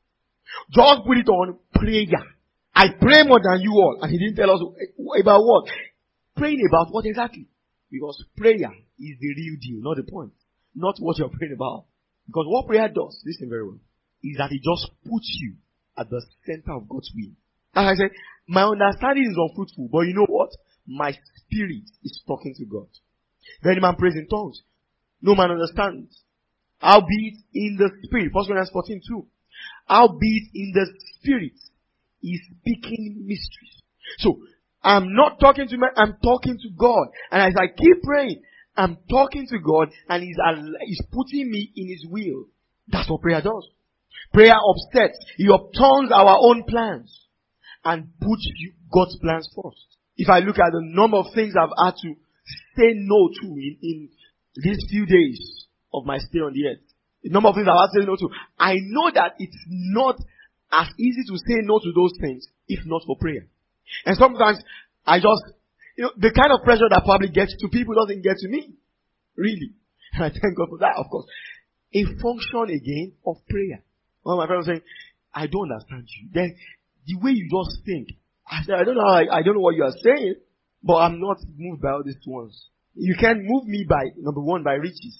Just put it on prayer. I pray more than you all. And he didn't tell us about what? Praying about what exactly? Because prayer is the real deal, not the point. Not what you're praying about. Because what prayer does, listen very well, is that it just puts you at the center of God's will. As I said, my understanding is unfruitful, but you know what? My spirit is talking to God. If any man prays in tongues, no man understands. Howbeit in the spirit, First Corinthians fourteen two. Howbeit in the spirit is speaking mysteries. So, I'm not talking to man, I'm talking to God. And as I keep praying, I'm talking to God and He's, He's putting me in His will. That's what prayer does. Prayer upsets. He upturns our own plans and puts God's plans first. If I look at the number of things I've had to say no to in, in these few days of my stay on the earth. The number of things I've had to say no to. I know that it's not as easy to say no to those things if not for prayer. And sometimes I just, you know, the kind of pressure that probably gets to people doesn't get to me. Really. And I thank God for that, of course. A function again of prayer. One of my friends was saying, I don't understand you. Then the way you just think. I said, I don't know how I, I don't know what you are saying, but I'm not moved by all these ones. You can't move me by, number one, by riches.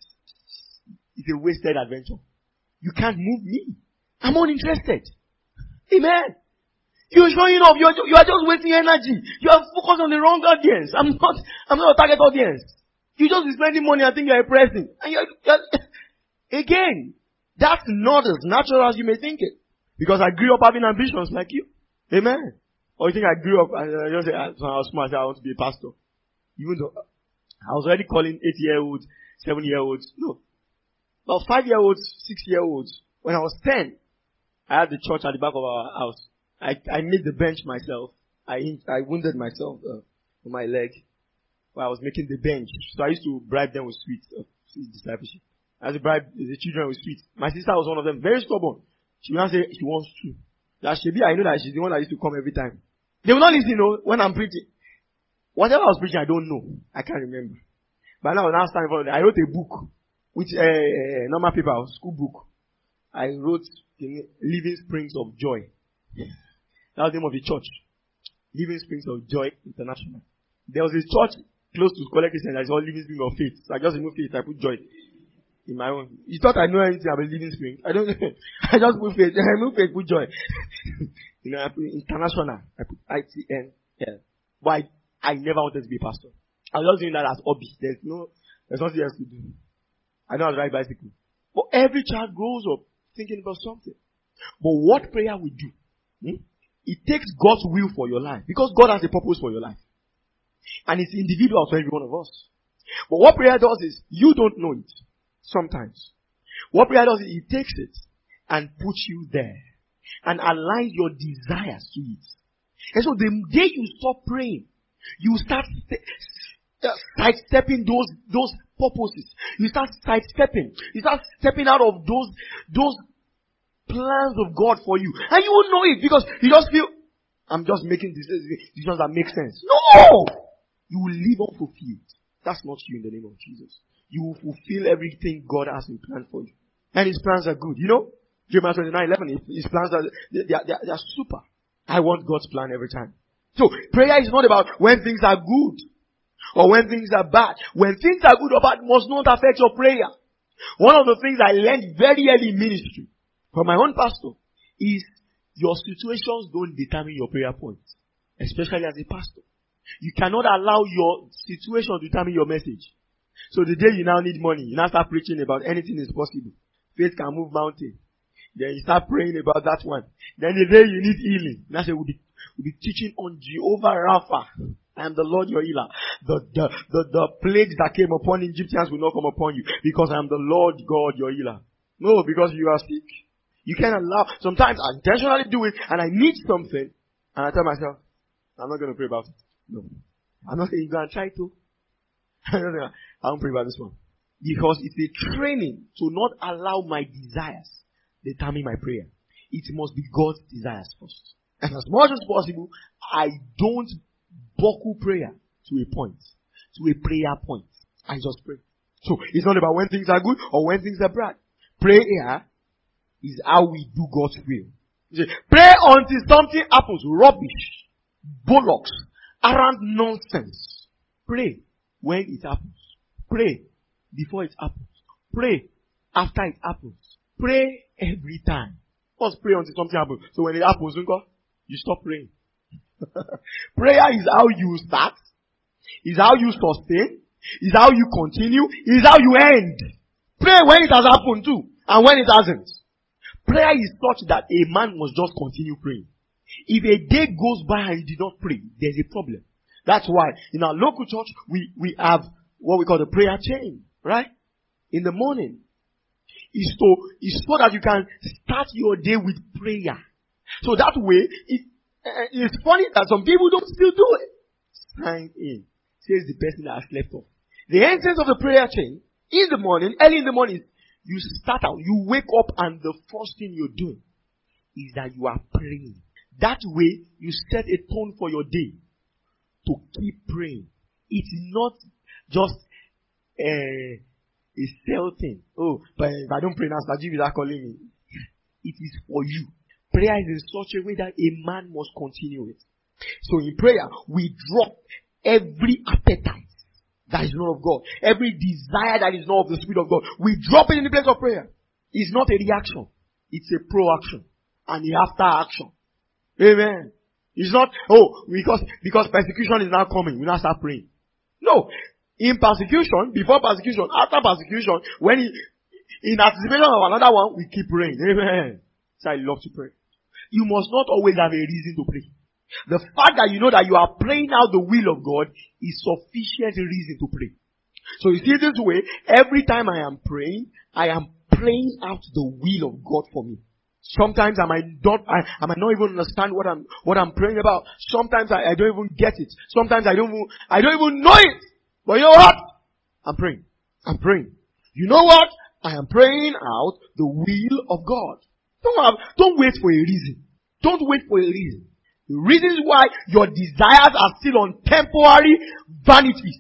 It's a wasted adventure. You can't move me. I'm uninterested. Amen. You're showing up. You're, you are just wasting energy. You are focused on the wrong audience. I'm not, I'm not a target audience. You just be spending money and think you're impressing. And you're, you're, again, that's not as natural as you may think it. Because I grew up having ambitions like you. Amen. Or you think I grew up, I, I just say, when I was smart, I want to be a pastor. Even though I was already calling eight-year-olds, seven-year-olds. No. About five-year-olds, six-year-olds. When I was ten, I had the church at the back of our house. I, I made the bench myself. I, I wounded myself uh, on my leg while I was making the bench. So I used to bribe them with sweets, uh, sweet discipleship. I used to bribe the children with sweets. My sister was one of them, very stubborn. She would not say she wants to. That she be, I know that she's the one that used to come every time. They will not listen, you know, when I'm preaching. Whatever I was preaching, I don't know. I can't remember. But now, now stand in front of them. I wrote a book, which, uh, uh, normal paper, school book. I wrote the Living Springs of Joy. That was the name of the church. Living Springs of Joy International. There was a church close to Scholar Christian that is called Living Springs of Faith. So I just removed faith, I put joy in my own. You thought I know anything about Living Springs? I don't know. I just put faith. I remove faith, put joy. You know, I put international. I put I T N L. But I, I never wanted to be a pastor. I was just doing that as hobby. There's no, there's nothing else to do. I know how to ride bicycle. But every child grows up thinking about something. But what prayer will do? Hmm? It takes God's will for your life. Because God has a purpose for your life. And it's individual to every one of us. But what prayer does is, you don't know it. Sometimes. What prayer does is, it takes it and puts you there. And aligns your desires to it. And so the day you stop praying, you start st- st- sidestepping those, those purposes. You start sidestepping. You start stepping out of those, those plans of God for you. And you won't know it because you just feel, I'm just making decisions that make sense. No! You will live unfulfilled. That's not you in the name of Jesus. You will fulfill everything God has in plan for you. And His plans are good. You know? Jeremiah twenty-nine eleven, His plans are, they are, they are, they are super. I want God's plan every time. So, prayer is not about when things are good or when things are bad. When things are good or bad must not affect your prayer. One of the things I learned very early in ministry from my own pastor is your situations don't determine your prayer points. Especially as a pastor. You cannot allow your situation to determine your message. So the day you now need money, you now start preaching about anything is possible. Faith can move mountains. Then you start praying about that one. Then the day you need healing, now say we'll be, we'll be teaching on Jehovah Rapha. I am the Lord your healer. The, the, the, the plagues that came upon Egyptians will not come upon you because I am the Lord God your healer. No, because you are sick. You can't allow, sometimes I intentionally do it and I need something and I tell myself, I'm not going to pray about it. No. I'm not saying you go and try to. I won't pray about this one. Because it's a training to not allow my desires determine my prayer. It must be God's desires first. And as much as possible, I don't buckle prayer to a point. To a prayer point. I just pray. So, it's not about when things are good or when things are bad. Prayer is how we do God's will. You see, pray until something happens. Rubbish. Bollocks. Arrant nonsense. Pray when it happens. Pray before it happens. Pray after it happens. Pray every time. First pray until something happens. So when it happens, you stop praying. Prayer is how you start. Is how you sustain. Is how you continue. Is how you end. Pray when it has happened too. And when it hasn't. Prayer is such that a man must just continue praying. If a day goes by and you did not pray, there's a problem. That's why in our local church, we, we have what we call the prayer chain. Right? In the morning. Is so, is so that you can start your day with prayer. So that way, it, uh, it's funny that some people don't still do it. Sign in. says the person that has slept off. The essence of the prayer chain, in the morning, early in the morning, you start out, you wake up and the first thing you're doing is that you are praying. That way, you set a tone for your day to keep praying. It's not just uh, a cell thing. Oh, but if I don't pray now, Sajib is not calling me. It is for you. Prayer is in such a way that a man must continue it. So in prayer, we drop every appetite that is not of God. Every desire that is not of the Spirit of God. We drop it in the place of prayer. It's not a reaction. It's a proaction. And a after action. Amen. It's not, oh, because, because persecution is now coming, we now start praying. No. In persecution, before persecution, after persecution, when he, in anticipation of another one, we keep praying. Amen. So I love to pray. You must not always have a reason to pray. The fact that you know that you are praying out the will of God is sufficient reason to pray. So you see this way, every time I am praying, I am praying out the will of God for me. Sometimes I might not, I, I might not even understand what I'm, what I'm praying about. Sometimes I, I don't even get it. Sometimes I don't even, I don't even know it. But you know what? I'm praying. I'm praying. You know what? I am praying out the will of God. Don't have, don't wait for a reason. Don't wait for a reason. The reasons why your desires are still on temporary vanities.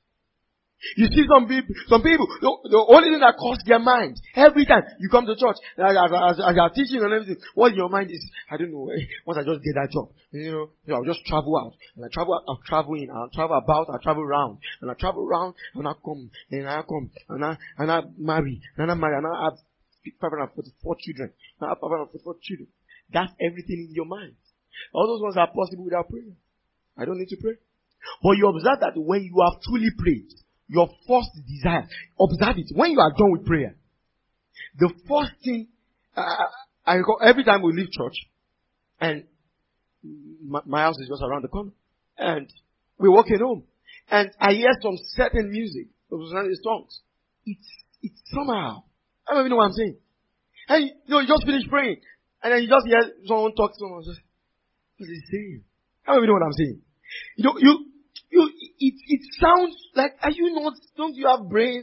You see some people, some people, the, the only thing that crosses their mind, every time you come to church, as, as, as you are teaching and everything, what in your mind is, I don't know, eh, once I just get that job, you know, you know, I'll just travel out, and I travel out, I'll travel in, I'll travel about, I'll travel around, and I travel around, and I come, and I come, and I, and I marry, and I marry, and I have five hundred forty-four children, and I have five hundred forty-four children. That's everything in your mind. All those ones are possible without prayer. I don't need to pray. But you observe that when you have truly prayed, your first desire, observe it. When you are done with prayer, the first thing, uh, I recall every time we leave church, and my, my house is just around the corner, and we're walking home, and I hear some certain music, those songs. It's, it's somehow, I don't even know what I'm saying. And you know, you just finish praying, and then you just hear someone talk to someone, just, what is he saying? I don't even know what I'm saying. You know, you, You, it, it sounds like, are you not, don't you have brain?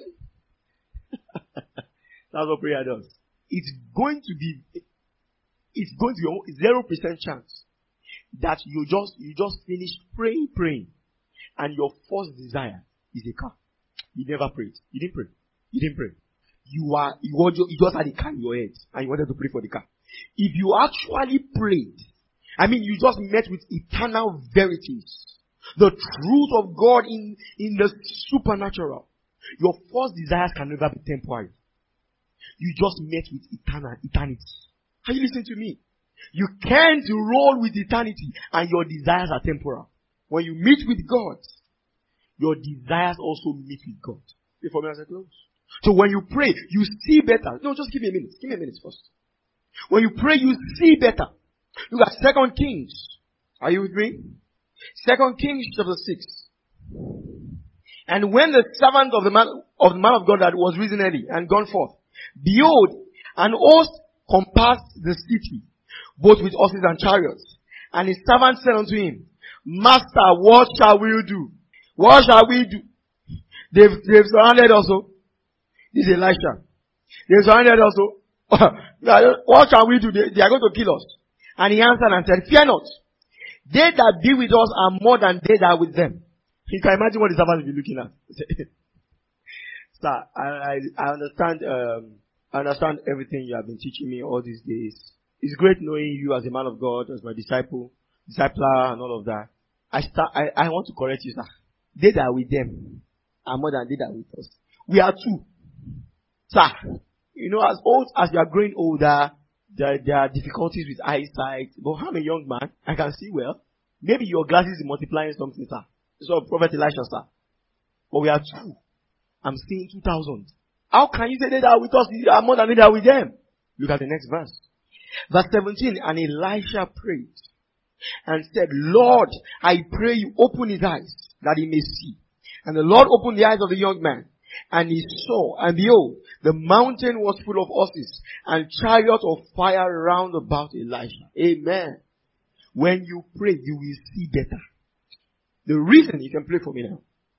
That's what prayer does. It's going to be, it's going to be zero percent chance that you just, you just finish praying, praying, and your first desire is a car. You never prayed. You didn't pray. You didn't pray. You are, you, want, you just had a car in your head, and you wanted to pray for the car. If you actually prayed, I mean, you just met with eternal verities, the truth of God in, in the supernatural. Your first desires can never be temporary. You just met with eternal, eternity. Are you listening to me? You can't roll with eternity and your desires are temporal. When you meet with God, your desires also meet with God. Before me as I close. So when you pray, you see better. No, just give me a minute. Give me a minute first. When you pray, you see better. Look at Second Kings. Are you with me? Second Kings chapter six. And when the servant of the man of the man of God that was risen early and gone forth, behold, an host compassed the city, both with horses and chariots. And his servant said unto him, Master, what shall we do? What shall we do? They've, they've surrounded us. This is Elisha. They've surrounded us. What shall we do? They, they are going to kill us. And he answered and said, Fear not. They that be with us are more than they that are with them. You can imagine what the servant will be looking at. Sir, I, I, I understand, um, I understand everything you have been teaching me all these days. It's great knowing you as a man of God, as my disciple, discipler, and all of that. I start, I, I want to correct you, sir. They that are with them are more than they that are with us. We are two. Sir, you know, as old as you are growing older, There, there are difficulties with eyesight. But I'm a young man. I can see well. Maybe your glasses is multiplying something, sir. So Prophet Elisha, sir. But we are two. I'm seeing two thousand. How can you say that they are with us? You are more than they are with them. Look at the next verse. Verse seventeen. And Elisha prayed and said, Lord, I pray you open his eyes that he may see. And the Lord opened the eyes of the young man. And he saw, and behold, the mountain was full of horses and chariots of fire round about Elisha. Amen. When you pray, you will see better. The reason, you can pray for me now.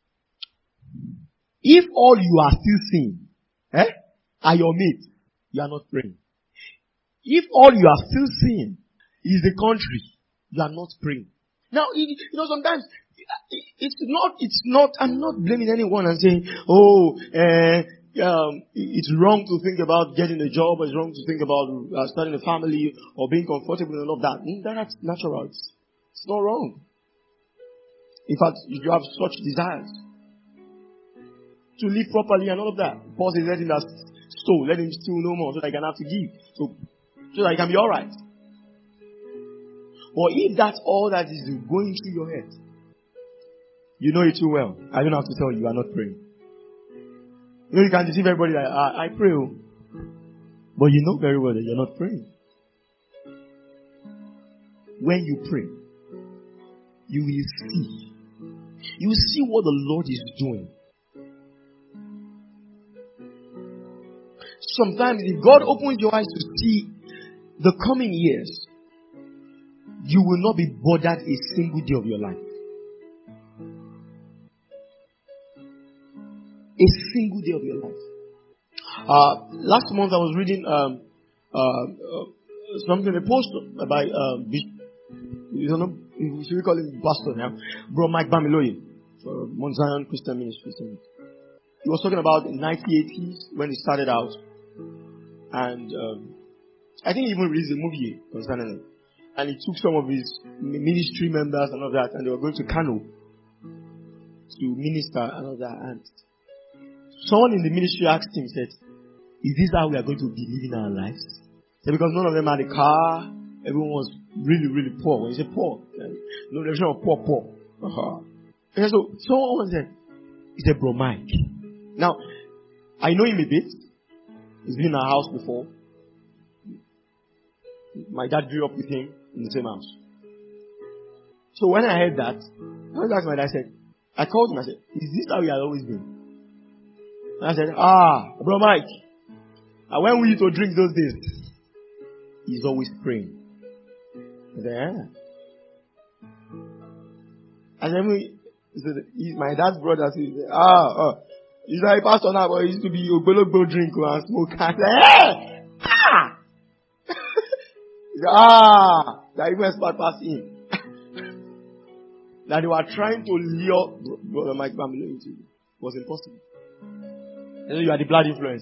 If all you are still seeing, eh, are your mates, you are not praying. If all you are still seeing is the country, you are not praying. Now, you know, sometimes it's not, it's not, I'm not blaming anyone and saying, oh, uh, um, it's wrong to think about getting a job, it's wrong to think about uh, starting a family or being comfortable and all of that. That's natural. It's, it's not wrong. In fact, if you have such desires to live properly and all of that, Paul says, let him that stole, let him steal no more so that he can have to give. So, so that he can be alright. But if that's all that is going through your head, you know it too well. I don't have to tell you, you are not praying. You know, you can deceive everybody that I, I pray, but you know very well that you're not praying. When you pray, you will see. You will see what the Lord is doing. Sometimes if God opens your eyes to see the coming years, you will not be bothered a single day of your life. A single day of your life. Uh, last month I was reading um, uh, uh, something, a post by, uh, you don't know, should we call him pastor now? Bro Mike Bamiloye, for Mount Zion Christian Ministry. He was talking about the nineteen eighties when he started out. And um, I think he even released a movie concerning it. And he took some of his ministry members and all that, and they were going to Kano to minister and all that. And someone in the ministry asked him, said, is this how we are going to be living our lives? Said, because none of them had a car, everyone was really, really poor. When you say poor, no definition of poor, poor. Uh-huh. And so someone said, he said, Bro Mike. Now, I know him a bit. He's been in our house before. My dad grew up with him in the same house. So when I heard that, I went back to my dad, I said, I called him, I said, is this how you have always been? And I said, ah, Bro Mike, and when we used to drink those days, he's always praying. I said, yeah. And then we, he said, he's my dad's brother, so he said, ah, oh. He's like a pastor now, but he used to be a Ogbologbo drink and smoke. I said, hey! Ah! He said, ah! That even expert past him. That they were trying to lure Brother Mike Bamiloye into it. It was impossible. And so you are the bad influence.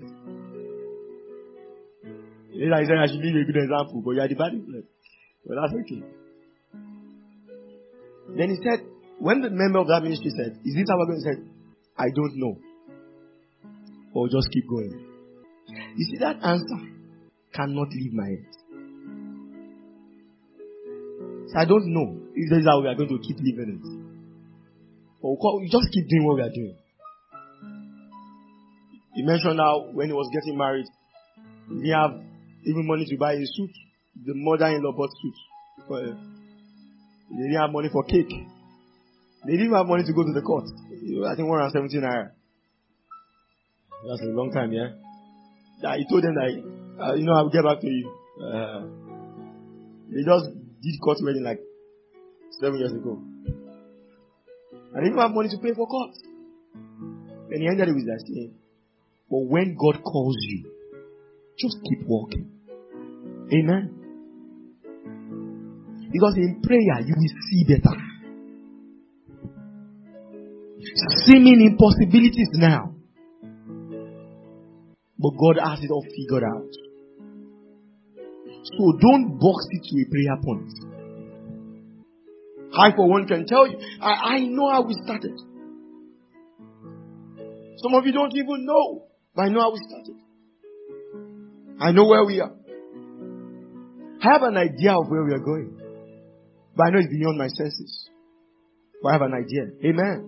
He said, I should leave a good example, but you are the bad influence. Well, that's okay. Then he said, when the member of that ministry said, is this how we're going to say? I don't know. Or just keep going. You see, that answer cannot leave my head. So I don't know if this is how we are going to keep living it. Or we just keep doing what we are doing. He mentioned how when he was getting married, he didn't have even money to buy a suit. The mother-in-law bought suit. For, uh, they didn't have money for cake. They didn't have money to go to the court. I think one hundred seventeen naira. That's a long time, yeah? Yeah, he told them that, uh, you know, I'll get back to you. Uh, they just did court wedding like seven years ago. And they didn't have money to pay for court. And he ended it with that saying, but when God calls you, just keep walking. Amen. Because in prayer, you will see better. Seeming impossibilities now. But God has it all figured out. So don't box it to a prayer point. I, for one, can tell you, I, I know how we started. Some of you don't even know, but I know how we started. I know where we are. I have an idea of where we are going. But I know it's beyond my senses. But I have an idea. Amen.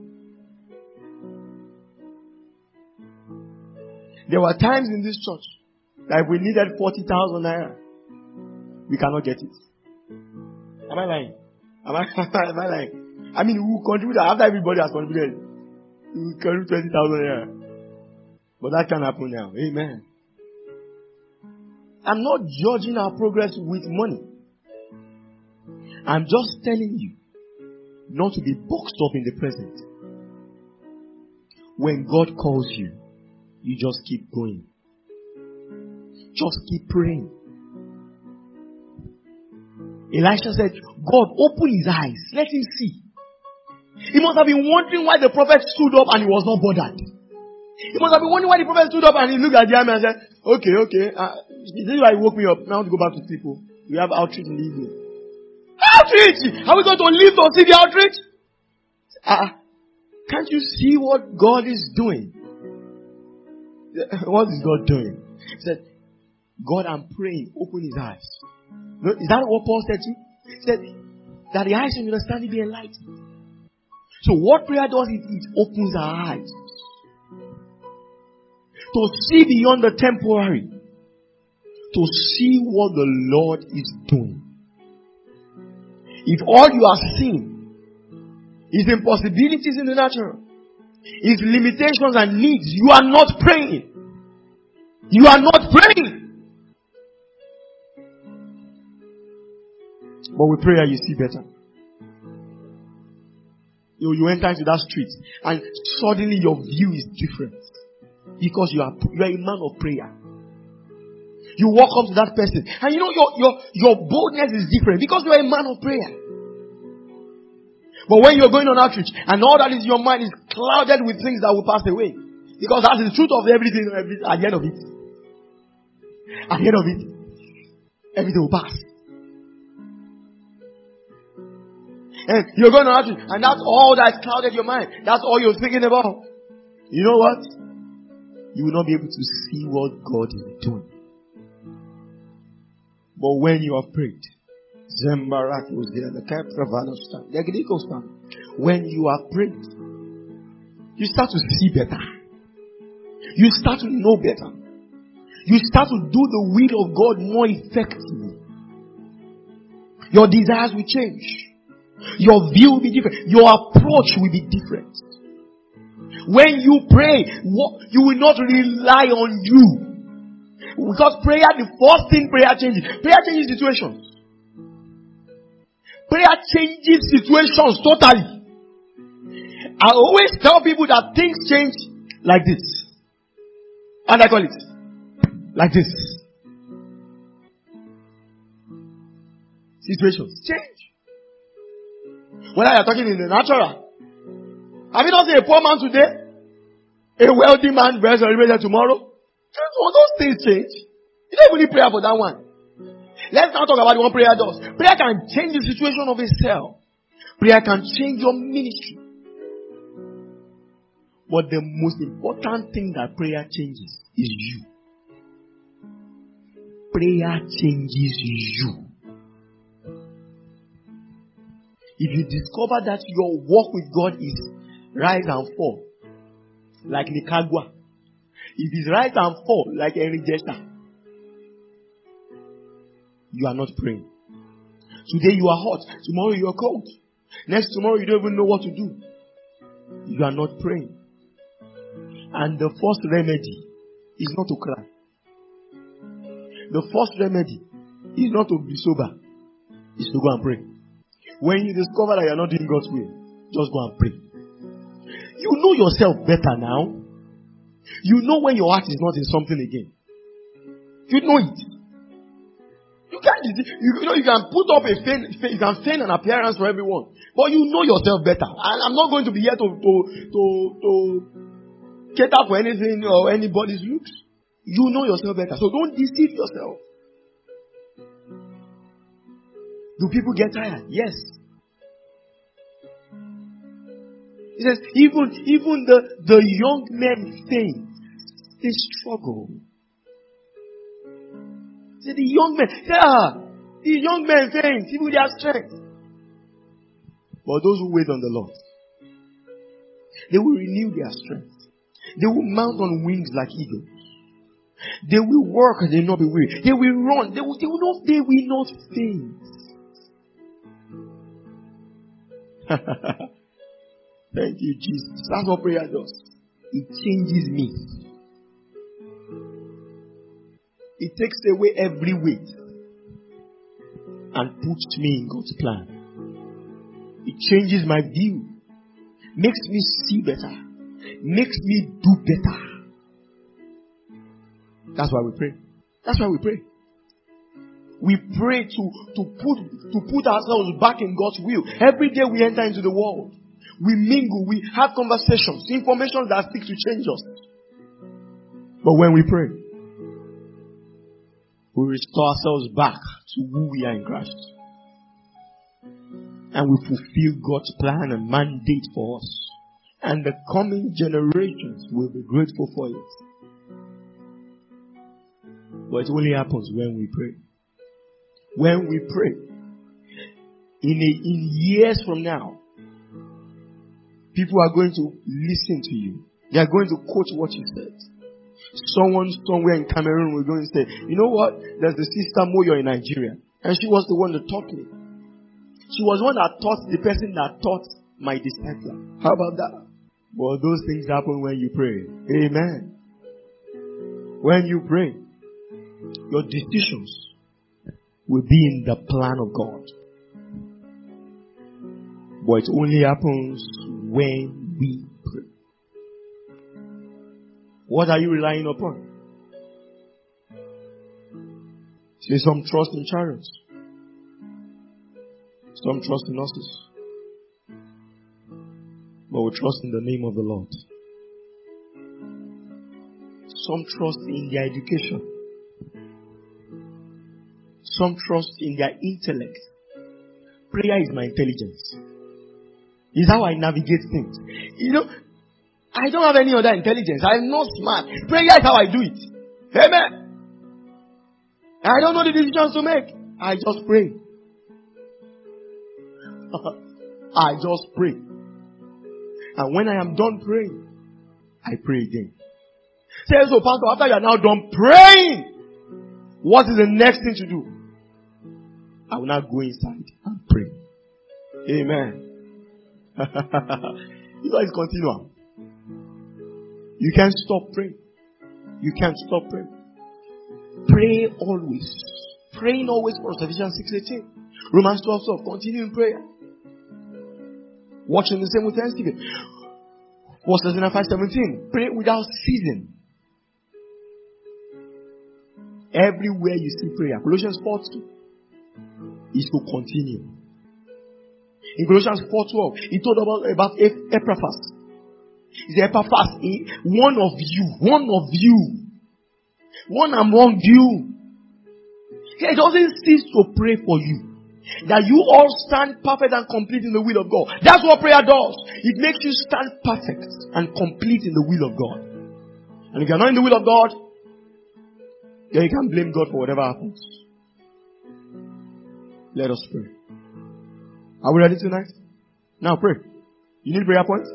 There were times in this church that if we needed forty thousand naira, we cannot get it. Am I lying? Am I, am I lying? I mean, we will contribute after everybody has contributed. We will contribute twenty thousand naira. But that can't happen now. Amen. I'm not judging our progress with money. I'm just telling you not to be boxed up in the present. when God calls you, you just keep going. Just keep praying. Elisha said, God, open his eyes. Let him see. He must have been wondering why the prophet stood up and he was not bothered. He must have been wondering why the prophet stood up and he looked at the army and said, okay, okay. Uh, this is why he woke me up. Now to go back to sleep. We have outreach in the evening. Outreach! Are we going to leave to see the outreach? Uh, can't you see what God is doing? What is God doing? He said, God, I'm praying. Open his eyes. No, is that what Paul said to you? He said that the eyes of understanding be enlightened. So what prayer does is it opens our eyes to see beyond the temporary, to see what the Lord is doing. If all you are seeing is impossibilities in the natural, is limitations and needs, you are not praying. You are not praying. But with prayer, you see better. You, you enter into that street and suddenly your view is different. Because you are, you are a man of prayer. You walk up to that person and you know your, your, your boldness is different because you are a man of prayer. But when you're going on outreach and all that is your mind is clouded with things that will pass away. Because that's the truth of everything at the end of it. At the end of it, everything will pass. And you're going on outreach and that's all that's clouded your mind. That's all you're thinking about. You know what? You will not be able to see what God is doing. But when you have prayed, Zembarak was there, the Capravano stand, the Greco stand. When you have prayed, you start to see better. You start to know better. You start to do the will of God more effectively. Your desires will change. Your view will be different. Your approach will be different. When you pray, you will not rely on you. Because prayer, the first thing prayer changes. Prayer changes situations. Prayer changes situations totally. I always tell people that things change like this. And I call it like this. Situations change. Whether you're talking in the natural. Have you not seen a poor man today? A wealthy man versus a rich tomorrow? Those things change. You don't even need prayer for that one. Let's now talk about what prayer does. Prayer can change the situation of a cell. Prayer can change your ministry. But the most important thing that prayer changes is you. Prayer changes you. If you discover that your walk with God is rise and fall, like Nikagwa. If it's rise and fall, like Henry Jester, you are not praying. Today you are hot. Tomorrow you are cold. Next tomorrow you don't even know what to do. You are not praying. And the first remedy is not to cry. The first remedy is not to be sober. Is to go and pray. When you discover that you are not doing God's will, just go and pray. You know yourself better now. You know when your heart is not in something again. You know it. You can't. You, you know you can put up a feign, you can feign an appearance for everyone, but you know yourself better. And I'm not going to be here to to to, to cater for anything or anybody's looks. You know yourself better, so don't deceive yourself. Do people get tired? Yes. He says, even, even the, the young men faint. They struggle. He said, the young men, yeah, the young men faint, even their strength. But those who wait on the Lord, they will renew their strength. They will mount on wings like eagles. They will work and they will not be weary. They will run. They will, they will not, they will not faint. Thank you, Jesus. That's what prayer does. It changes me. It takes away every weight and puts me in God's plan. It changes my view. Makes me see better. makes me do better. That's why we pray. That's why we pray. We pray to, to put to put ourselves back in God's will. Every day we enter into the world, we mingle, we have conversations, information that seek to change us. But when we pray, we restore ourselves back to who we are in Christ. And we fulfill God's plan and mandate for us. And the coming generations will be grateful for it. But it only happens when we pray. When we pray. In, a, in years from now, people are going to listen to you. They are going to quote what you said. Someone somewhere in Cameroon will go and say, you know what? There's the sister Moyo in Nigeria. And she was the one that taught me. She was the one that taught the person that taught my disciple. How about that? Well, those things happen when you pray. Amen. When you pray, your decisions will be in the plan of God. But it only happens when we pray. What are you relying upon? Say, some trust in chariots. Some trust in horses. But we trust in the name of the Lord. Some trust in their education. Some trust in their intellect. Prayer is my intelligence. It's how I navigate things. You know, I don't have any other intelligence. I'm not smart. Prayer is how I do it. Amen. I don't know the decisions to make. I just pray. I just pray. And when I am done praying, I pray again. Say, so Pastor, after you are now done praying, what is the next thing to do? I will now go inside and pray. Amen. You guys continue. You can't stop praying. You can't stop praying. Pray always. Praying always for us. Ephesians six eighteen. Romans twelve twelve. Continue in prayer. Watching the same with Thanksgiving. First Thessalonians five seventeen. Pray without ceasing. Everywhere you see prayer. Colossians four two. Is to continue. In Colossians four twelve, he told about, about Epaphras. He said, Epaphras, one of you, one of you, one among you. He doesn't cease to pray for you. That you all stand perfect and complete in the will of God. That's what prayer does. It makes you stand perfect and complete in the will of God. And if you're not in the will of God, then you can blame God for whatever happens. Let us pray. Are we ready tonight? Now pray. You need prayer points?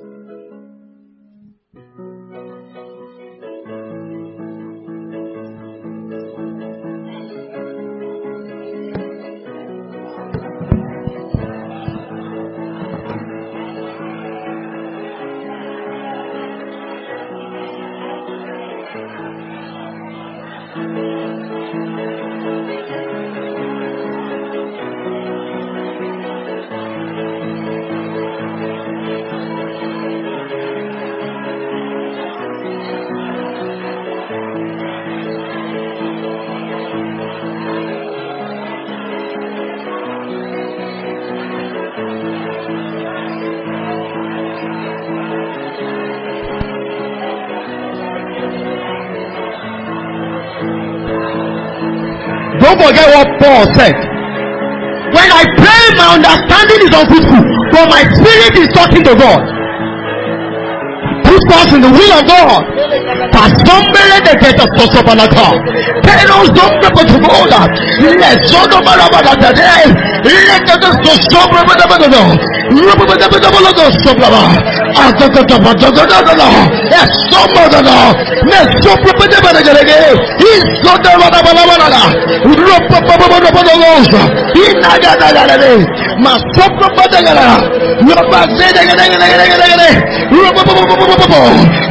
Don't forget what Paul said. When I pray, my understanding is unfruitful, but my spirit is talking to God. Put us in the will of God. Pastomele de geta tosobalaka. Peros don't remember to go that. Let's so no matter today. Let us go so remember the no. Remember the double go so blaba. After the double go no no. Yes, so mother no. Let's so remember the gele. He's so the bala bala bala. Ropa papa papa papa goza. Inaga na na na. Ma so remember the gele. Ropa se de gele gele gele gele. Ropa papa papa papa.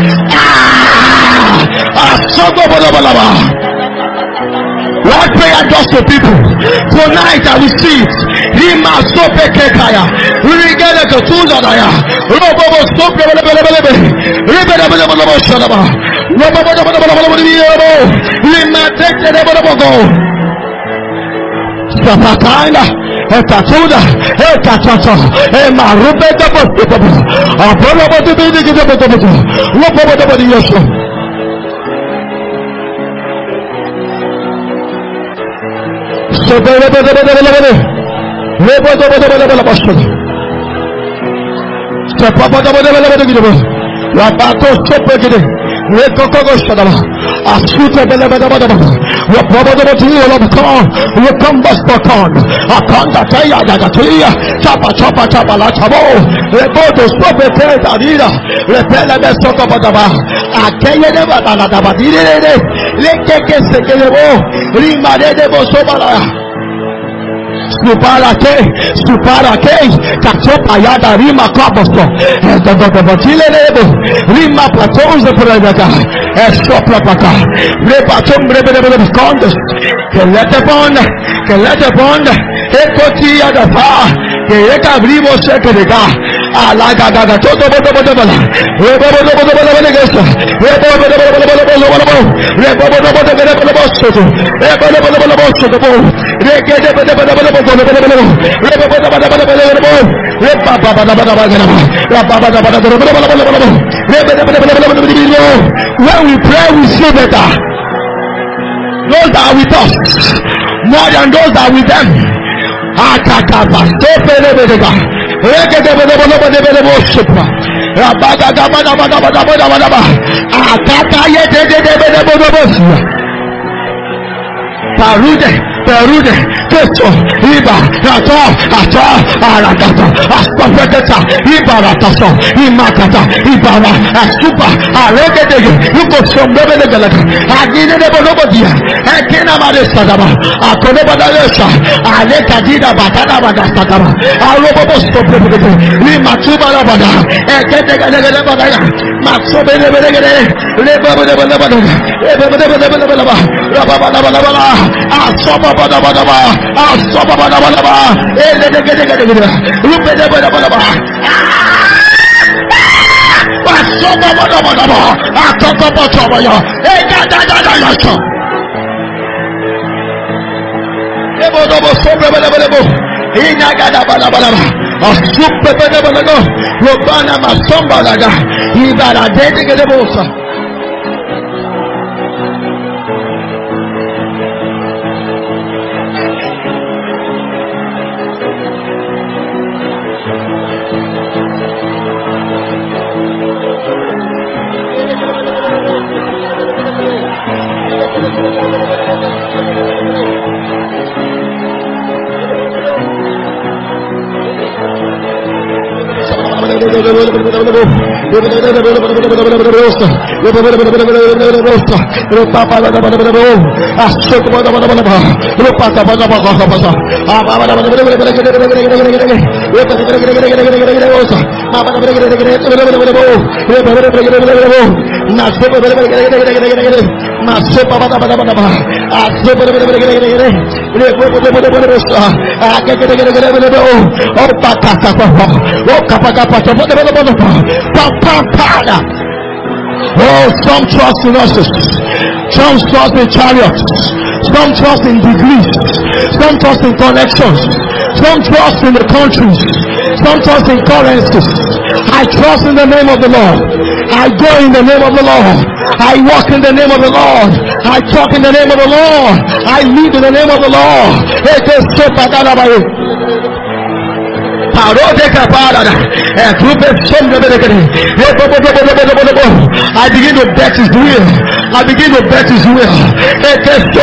Ah! What prayer does to people. Tonight I will see it. Rima sope kekaya. Rigele katuzadaya. Robobo sope belebelebelebe. Rebelebelebelebo shalaba. Robobo Rima teke lebelebo. Sapataina. Etatuda. Etatato. Ema rubeta bobo. Apolobo to be the bobo. Robobo to be yoso. So Suparake, suparake, kachopa yada rima kabosto, edododobatile lebo, rima patonze prebeka, esopra paka, repatom rebelebele condes, que lete bond, que lete bond, ekotia da pa, que eka bribo sekerega, alaga gaga todo bodo bodo bodo, rebo bodo bodo bodo bodo gesa, rebo bodo bodo bodo bodo bodo bodo, rebo bodo bodo bodo bodo bodo, rebo bodo bodo bodo bodo bodo, regede bodo bodo bodo bodo. When we pray, we see better. Those that are with us more than those that are with them. Parude Berude, Keso, Iba, Rato, Ata, Arakata, Aspapeta, Ibarataso, Imakata, Ibara, Asupa, Aregedege, you go from Rebellega, Agina de Bonobodia, Akena Maresadaba, Akonebadalesa, Alekadida Batana Badastaba, Arobos, Rimatuba Labada, Eketega, Matsobe, Lebaba, Oh, some trust in us, some trust in chariots, some trust in degrees, some trust in connections, some trust in the countries, some trust in currencies. I trust in the name of the Lord. I go in the name of the Lord. I walk in the name of the Lord. I talk in the name of the Lord. I live in the name of the Lord. It is so bad. I begin to bet his will. I begin to bet his will. I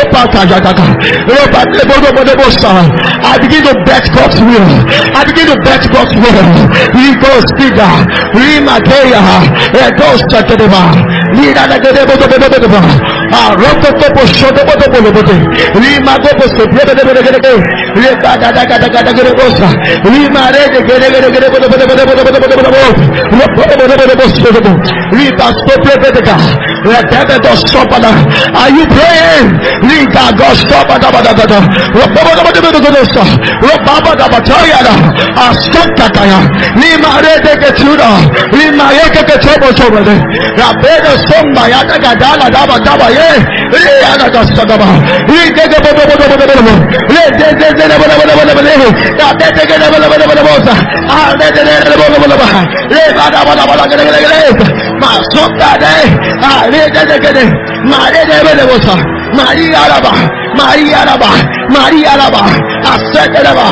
begin to bet God's will. I begin to bet God's will. He goes bigger. Rimakeya. It goes Sakadeva. Lida Nagadeba. Ah, Rokotopo Shotopotopo. Rimagopo Sobreda. Rebada Dagadagadagosa. Rimare. Are you praying? Maria Araba, Maria Araba, Maria Araba, Asetelaba.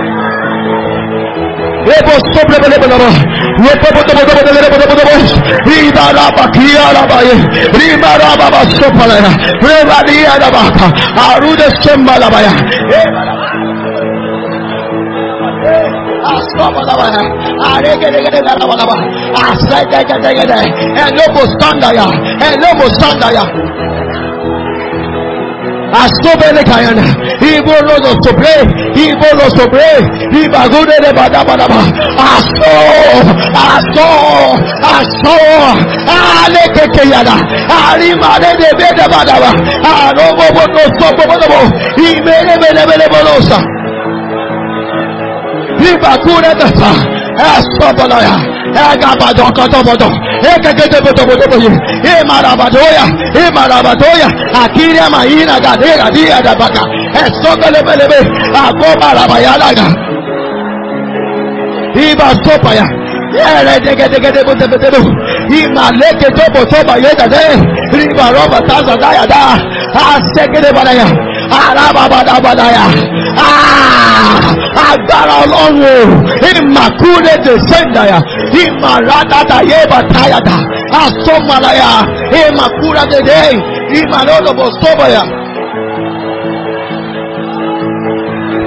Rebo sobre bele bele bo. Rebo bo bo bo bo bo bo bo. Riba raba kia raba ye. Riba raba ba sopala. Reba dia raba. Arude semba raba ya. Stop on the way. I get it. I said that and no more standaya. And no more standaya. I stop any kind. He will not to pray. He will not to pray. He will go to the badabadaba. I saw. I saw. I saw. I let it together. I reminded the bedabadaba. I don't know what to stop. He made a benevolence. Bakura dasa, Esobolaya, Egabado Kotobodo, Ekagetobodo, Emarabadoya, Emarabadoya, Akiria Maina Gadera Dia da Baka, Esogolebelebe, Agoba Rabayalaga, Iba Sopaya, Eredegedegedebutebedu, Imaleke Tobo Toba Yeda, Riba Roba Taza Dayada, Asegedebalaya, Arababadabadaya, Ah, Agara Olonwo, Imakure de Sendaya, Imarada Yeba Tayada, Asomalaya, Imakura de Day, Imalolo Bosobaya.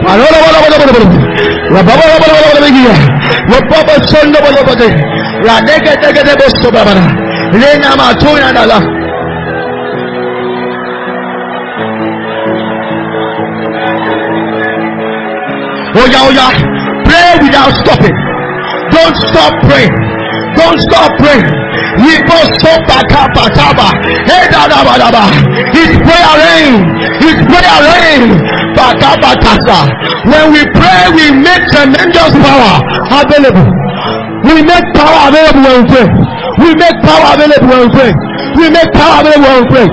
Oh yeah, oh yeah. Pray without stopping. Don't stop praying. Don't stop praying. It's prayer rain. It's prayer rain. When we pray, we make tremendous power available. We make power available when we pray. We make power available when we pray. We make power available when we pray.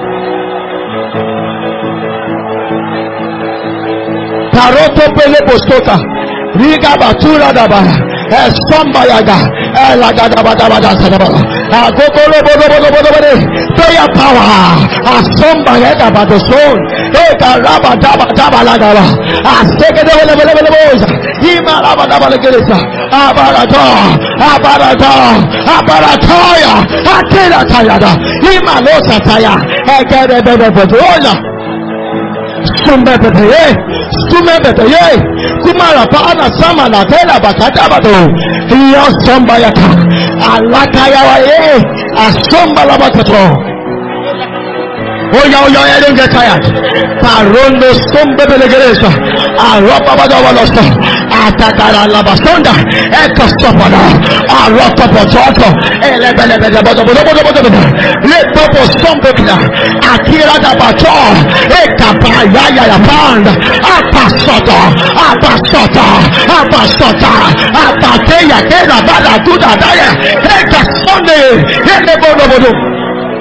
Taroto pele postota. Riga batura daba. Sombayaga. Elagada bada bada sadaba. Agogolo bodo bodo bodo bodo. Prayer power. Sombayaga bado son. Eka raba daba daba lagaba. Aseke de bele bele bele boza. Ima raba daba legelesa. Abarata. Abarata. Abaratoya. Atela tayada. Ima losa taya. Egere bebe bebe oya. Sumbe bebe ye. Sumbe bebe ye. Kumara pa ana sama la tela bakata bado. Iyo somba yaka. Alaka yawa ye. Asomba la bakato. Oh yeah, oh yeah, don't get tired. Parondo sombe belegeresa. Aropa bada walosta. Atakara labasonda. Eka sopada. Arota pototo. Ele bele bele bodo bodo bodo bodo bodo. Le popo sombe kina. Akira da bato. Eka pa ya ya ya panda. Apasota. Apasota. Apasota. Apateya kera bada duda daya. Eka sonde. Ele bodo bodo.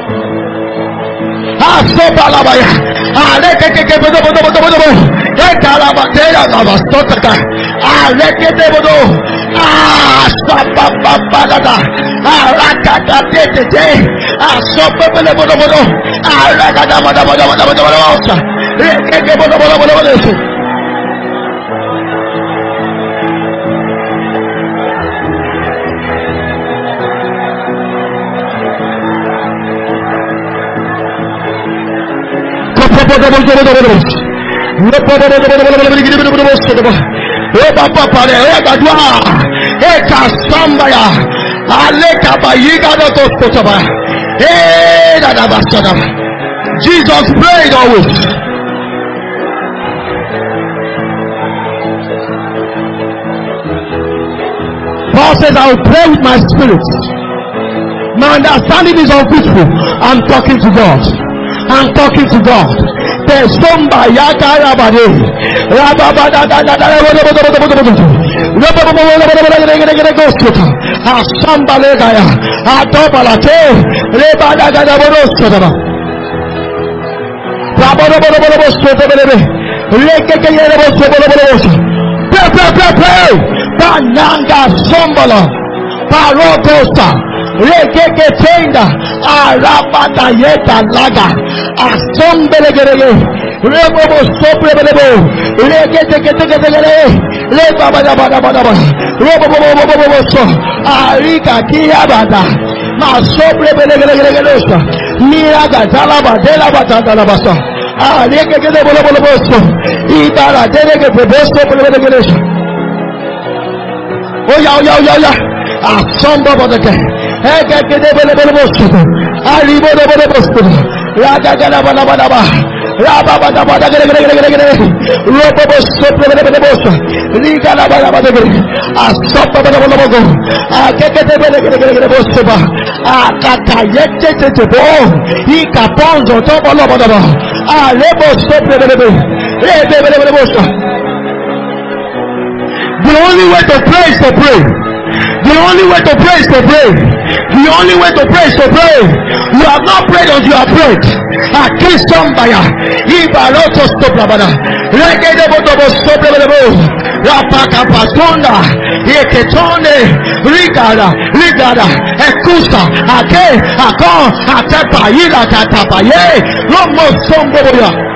Asobalabaya, aleke ke bodo bodo bodo bodo, ekalabatera labastota, aleke de bodo, ah sabababada, alaka te te te, asobele bodo bodo, alaka da bodo bodo bodo bodo bodo, aleke ke bodo bodo bodo bodo. Jesus prayed always. Paul says, I will pray with my spirit. My understanding is unfruitful. I'm talking to God. I'm talking to God. There's somebody Yakarabade. Rababada Asambalegaya. Atobalate. Rebada Pray, pray, pray, pray. Bananga Sombala. Parotosa. Rekeke tenda arabata yeta laga asombelegere rebobo soplebelebo rekete kete kete le baba baba baba robobo bobo so arika kiabada ma soplebelege so miraga dalaba delaba dalaba ah rekeke de bolo bolo so ibara delege bobo soplebelege so oya oya oya oya asombo bodeke Ega kede bele bele bosu, ali bele bele bosu, raga gala bala bala ba, raba bala bala gele gele gele gele, robo bosu bele bele bosu, liga la bala bala gele, asopa bala bala bogo, ake kede bele gele gele gele bosu ba, akata yete tete bo, ika ponzo to bala bala ba, ale bosu bele bele bele, bele bele bele bosu. The only way to pray is to pray. The only way to pray is to pray. The only way to pray is to pray. You have not prayed until you have prayed. Akisombaya. Ibaroto stoplabana. Regede botobo stoplabana. Rapaka pasonda. Eketone. Rigada. Rigada. Ekusa. Ake. Akon. Atepa. Ila katapa. Ye. Romo somboya.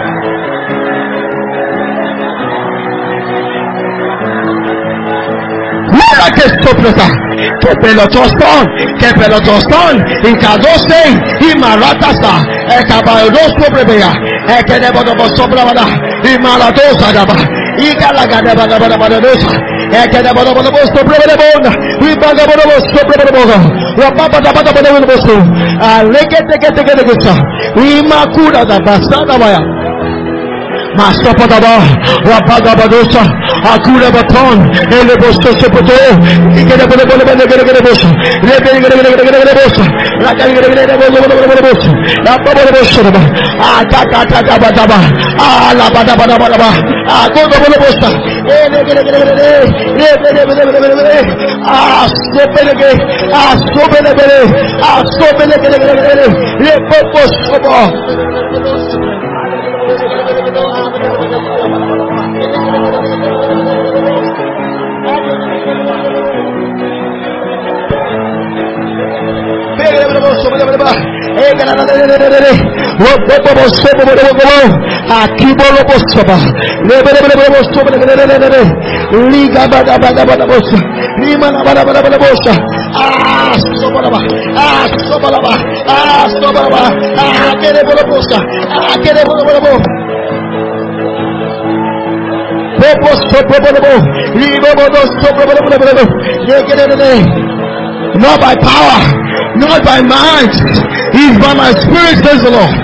Que sopleta, que pelotoston, que pelotoston, y cadose, y maratasa, e caballo soplebea, e que de bodo soplabada, y malatosa daba, Ika la gada bada bada bada dosa. Eka da bada bada bosto bada bada. We bada bada bosto bada bada. Rapa bada bada bada bada bosto. Aleke teke teke teke sa. Imakura da basada baya. Masapadaba, Rapagabadosa, Akura Baton, Elebosto Sopoto, Ikebelebelebelebelebosa, Rebelebelebelebelebosa, Rakabelebelebelebosa, Rapabelebosa, Atakatabadaba, Alabadabadabadaba, Akodobosa, Rebelebelebelebele, Asobelebe, Asobelebele, Asobelebele, Repoposobo. Not by power, not by might, it's by my spirit, says the Lord.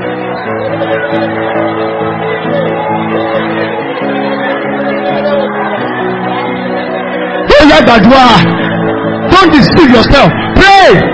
Don't deceive yourself. Pray.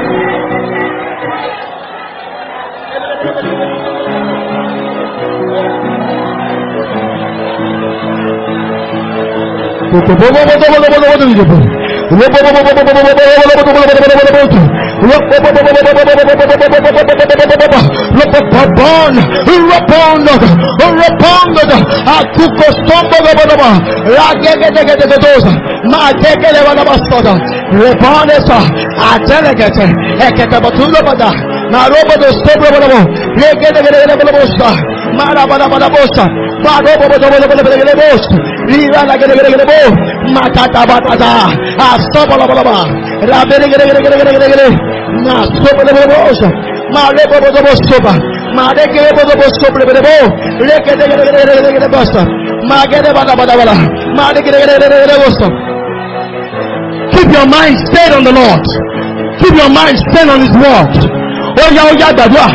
Matata batata, asobalabalaba, rabelegelegelegelegelegele, na sobalabosa, malebobobosoba, madegelebobosoblebelebo, legelegelegelegelegelebosa, magedebalabala, madegelelegelebosa. Keep your mind stayed on the Lord. Keep your mind stayed on His word. Oh yeah, oh yeah, dadwa.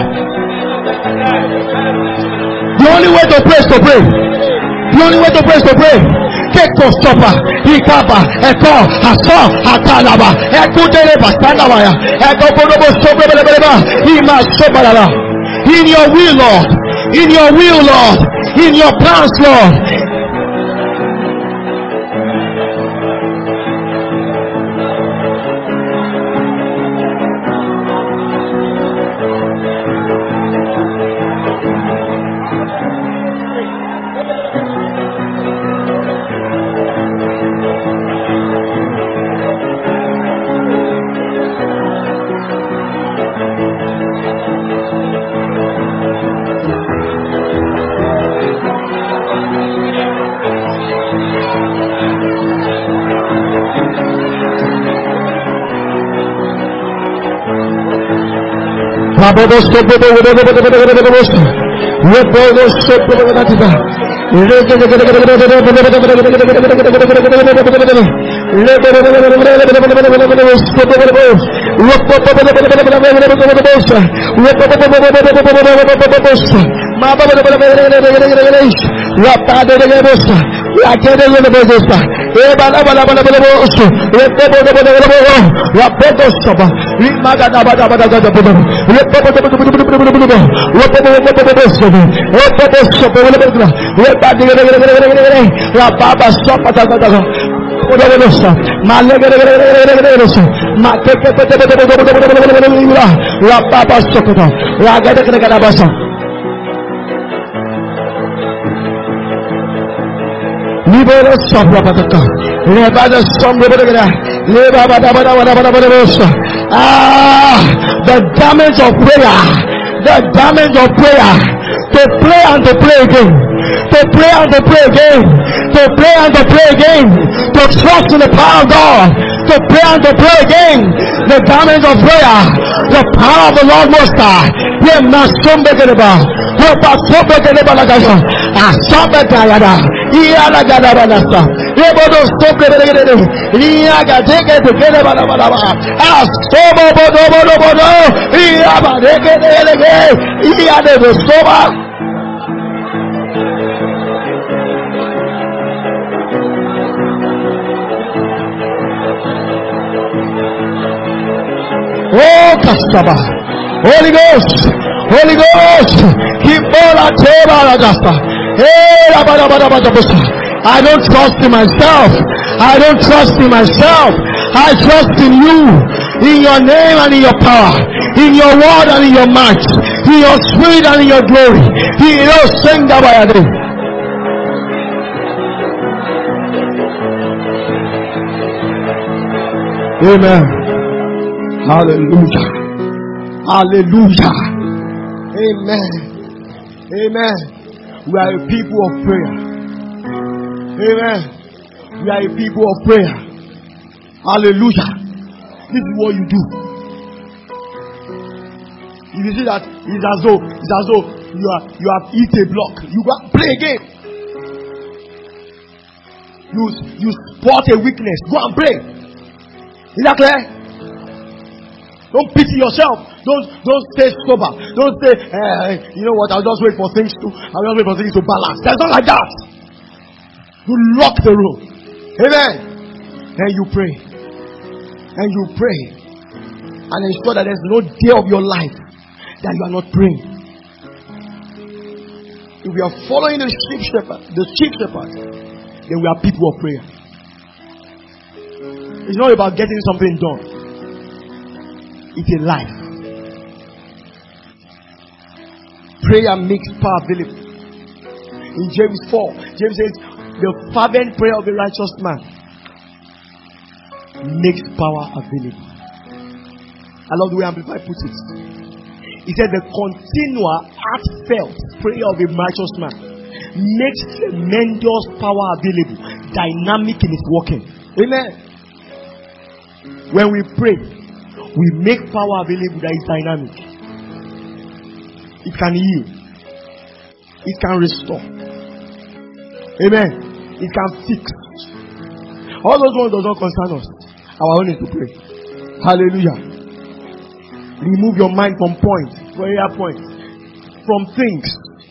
The only way to pray is to pray. The only way to pray is to pray. Take stopper, Ikaba, Eko, Haso, Hatalaba, Ekudele Bastanabaya, Eko Bonobo Sobeleba, Ima Sobalala. In your will, Lord, in your will, Lord, in your plans, Lord. Libera sopra pataka. Lebada sombra pataka. Lebada bada bada bada bada bada. Ah, the damage of prayer. The damage of prayer. To pray and to pray again. To pray and to pray again. To pray and to pray again. To trust in the power of God. To pray and to pray again. The damage of prayer. The power of the Lord Most High. Asabetayada, Ialagadabadasa, Ebodo Stokere, Riagateke to Gelebalaba, Asobobodobodo, Iabadeke, Iade Soba. Oh, Kastaba, Holy Ghost, Holy Ghost, Kibola Teba Ragasta. I don't trust in myself. I don't trust in myself. I trust in you, in your name and in your power, in your word and in your might, in your spirit and in your glory. He knows sing that by a day. Amen. Hallelujah. Hallelujah. Amen. Amen. We are a people of prayer. Amen. We are a people of prayer. Hallelujah. This is what you do. If you see that it's as though it's as though you are you have hit a block, you go play again. You you spot a weakness, go and pray. Is that clear? Don't pity yourself. Don't don't stay sober. Don't say, eh, you know what? I'll just wait for things to. I'll just wait for things to balance. That's not like that. You lock the room. Amen. And you pray. And you pray. And ensure that there's no day of your life that you are not praying. If we are following the sheep shepherd, the sheep shepherd, then we are people of prayer. It's not about getting something done. It's a life. Prayer makes power available. In James four, James says, the fervent prayer of a righteous man makes power available. I love the way Amplified puts it. He said, the continual, heartfelt prayer of a righteous man makes tremendous power available, dynamic in its working. Amen. When we pray, we make power available that is dynamic. It can heal. It can restore. Amen. It can fix. All those ones does not concern us. Our own is to pray. Hallelujah. Remove your mind from points, prayer points, from things.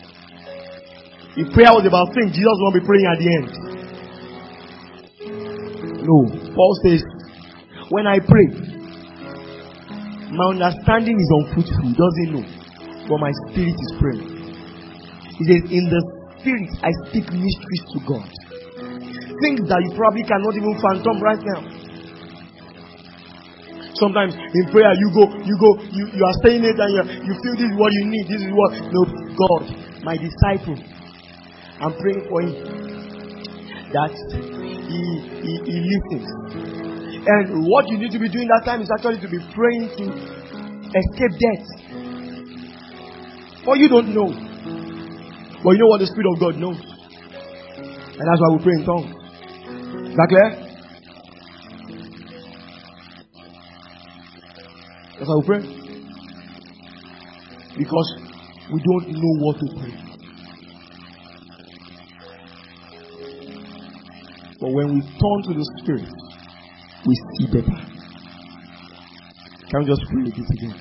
If prayer was about things, Jesus won't be praying at the end. No. Paul says, when I pray, my understanding is unfruitful. He doesn't know. But my spirit is praying. He says, in the spirit, I speak mysteries to God. Things that you probably cannot even fathom right now. Sometimes in prayer, you go, you go, you, you are saying it and you, you feel this is what you need. This is what, no, God, my disciple, I'm praying for him. That he, he, he listens. And what you need to be doing that time is actually to be praying to escape death. For you don't know. But you know what the Spirit of God knows. And that's why we pray in tongues. Is that clear? That's why we pray. Because we don't know what to pray. But when we turn to the Spirit, we see better. Can we just pray it again?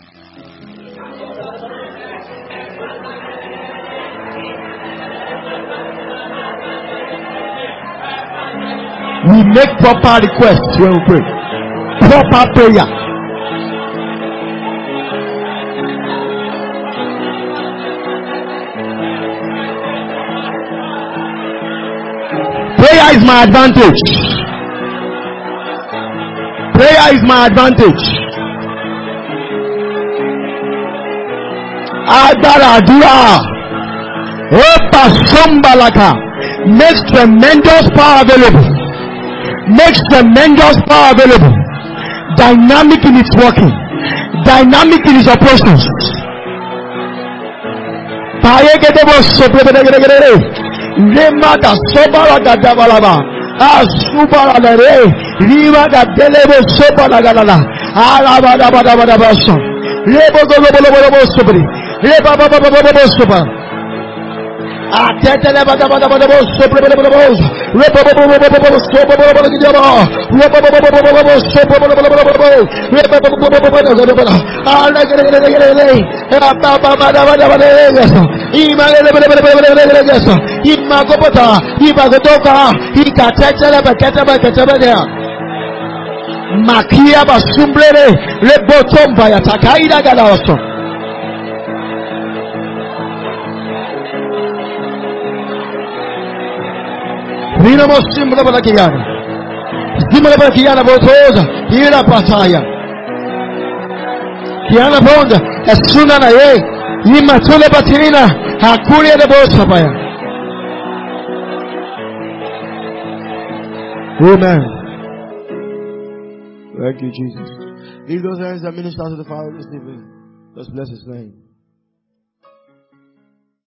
We make proper requests when we pray. Proper prayer. Prayer is my advantage. Prayer is my advantage. Adara dura. Opa sombalaka. Makes tremendous power available. Makes tremendous power available. Dynamic in its working. Dynamic in its operations. Remata sobara gadabalaba. Asubara lere. Riva gadelebo sobara galala. Alabada bada bada basa. Rebo golo bolo bolo sobri. Reba baba baba baba sobara. Makia basumblere rebotomba ya takaida galaoso. Vino mosimula bala kiyana. Simula bala kiyana botoza. Ira pataya. Kiyana bonda. Esuna na ye. Ima tule batina. Hakuri ya bosa baya. Amen. Thank you, Jesus. Leave those hands that minister to the Father this evening. Let's bless His name.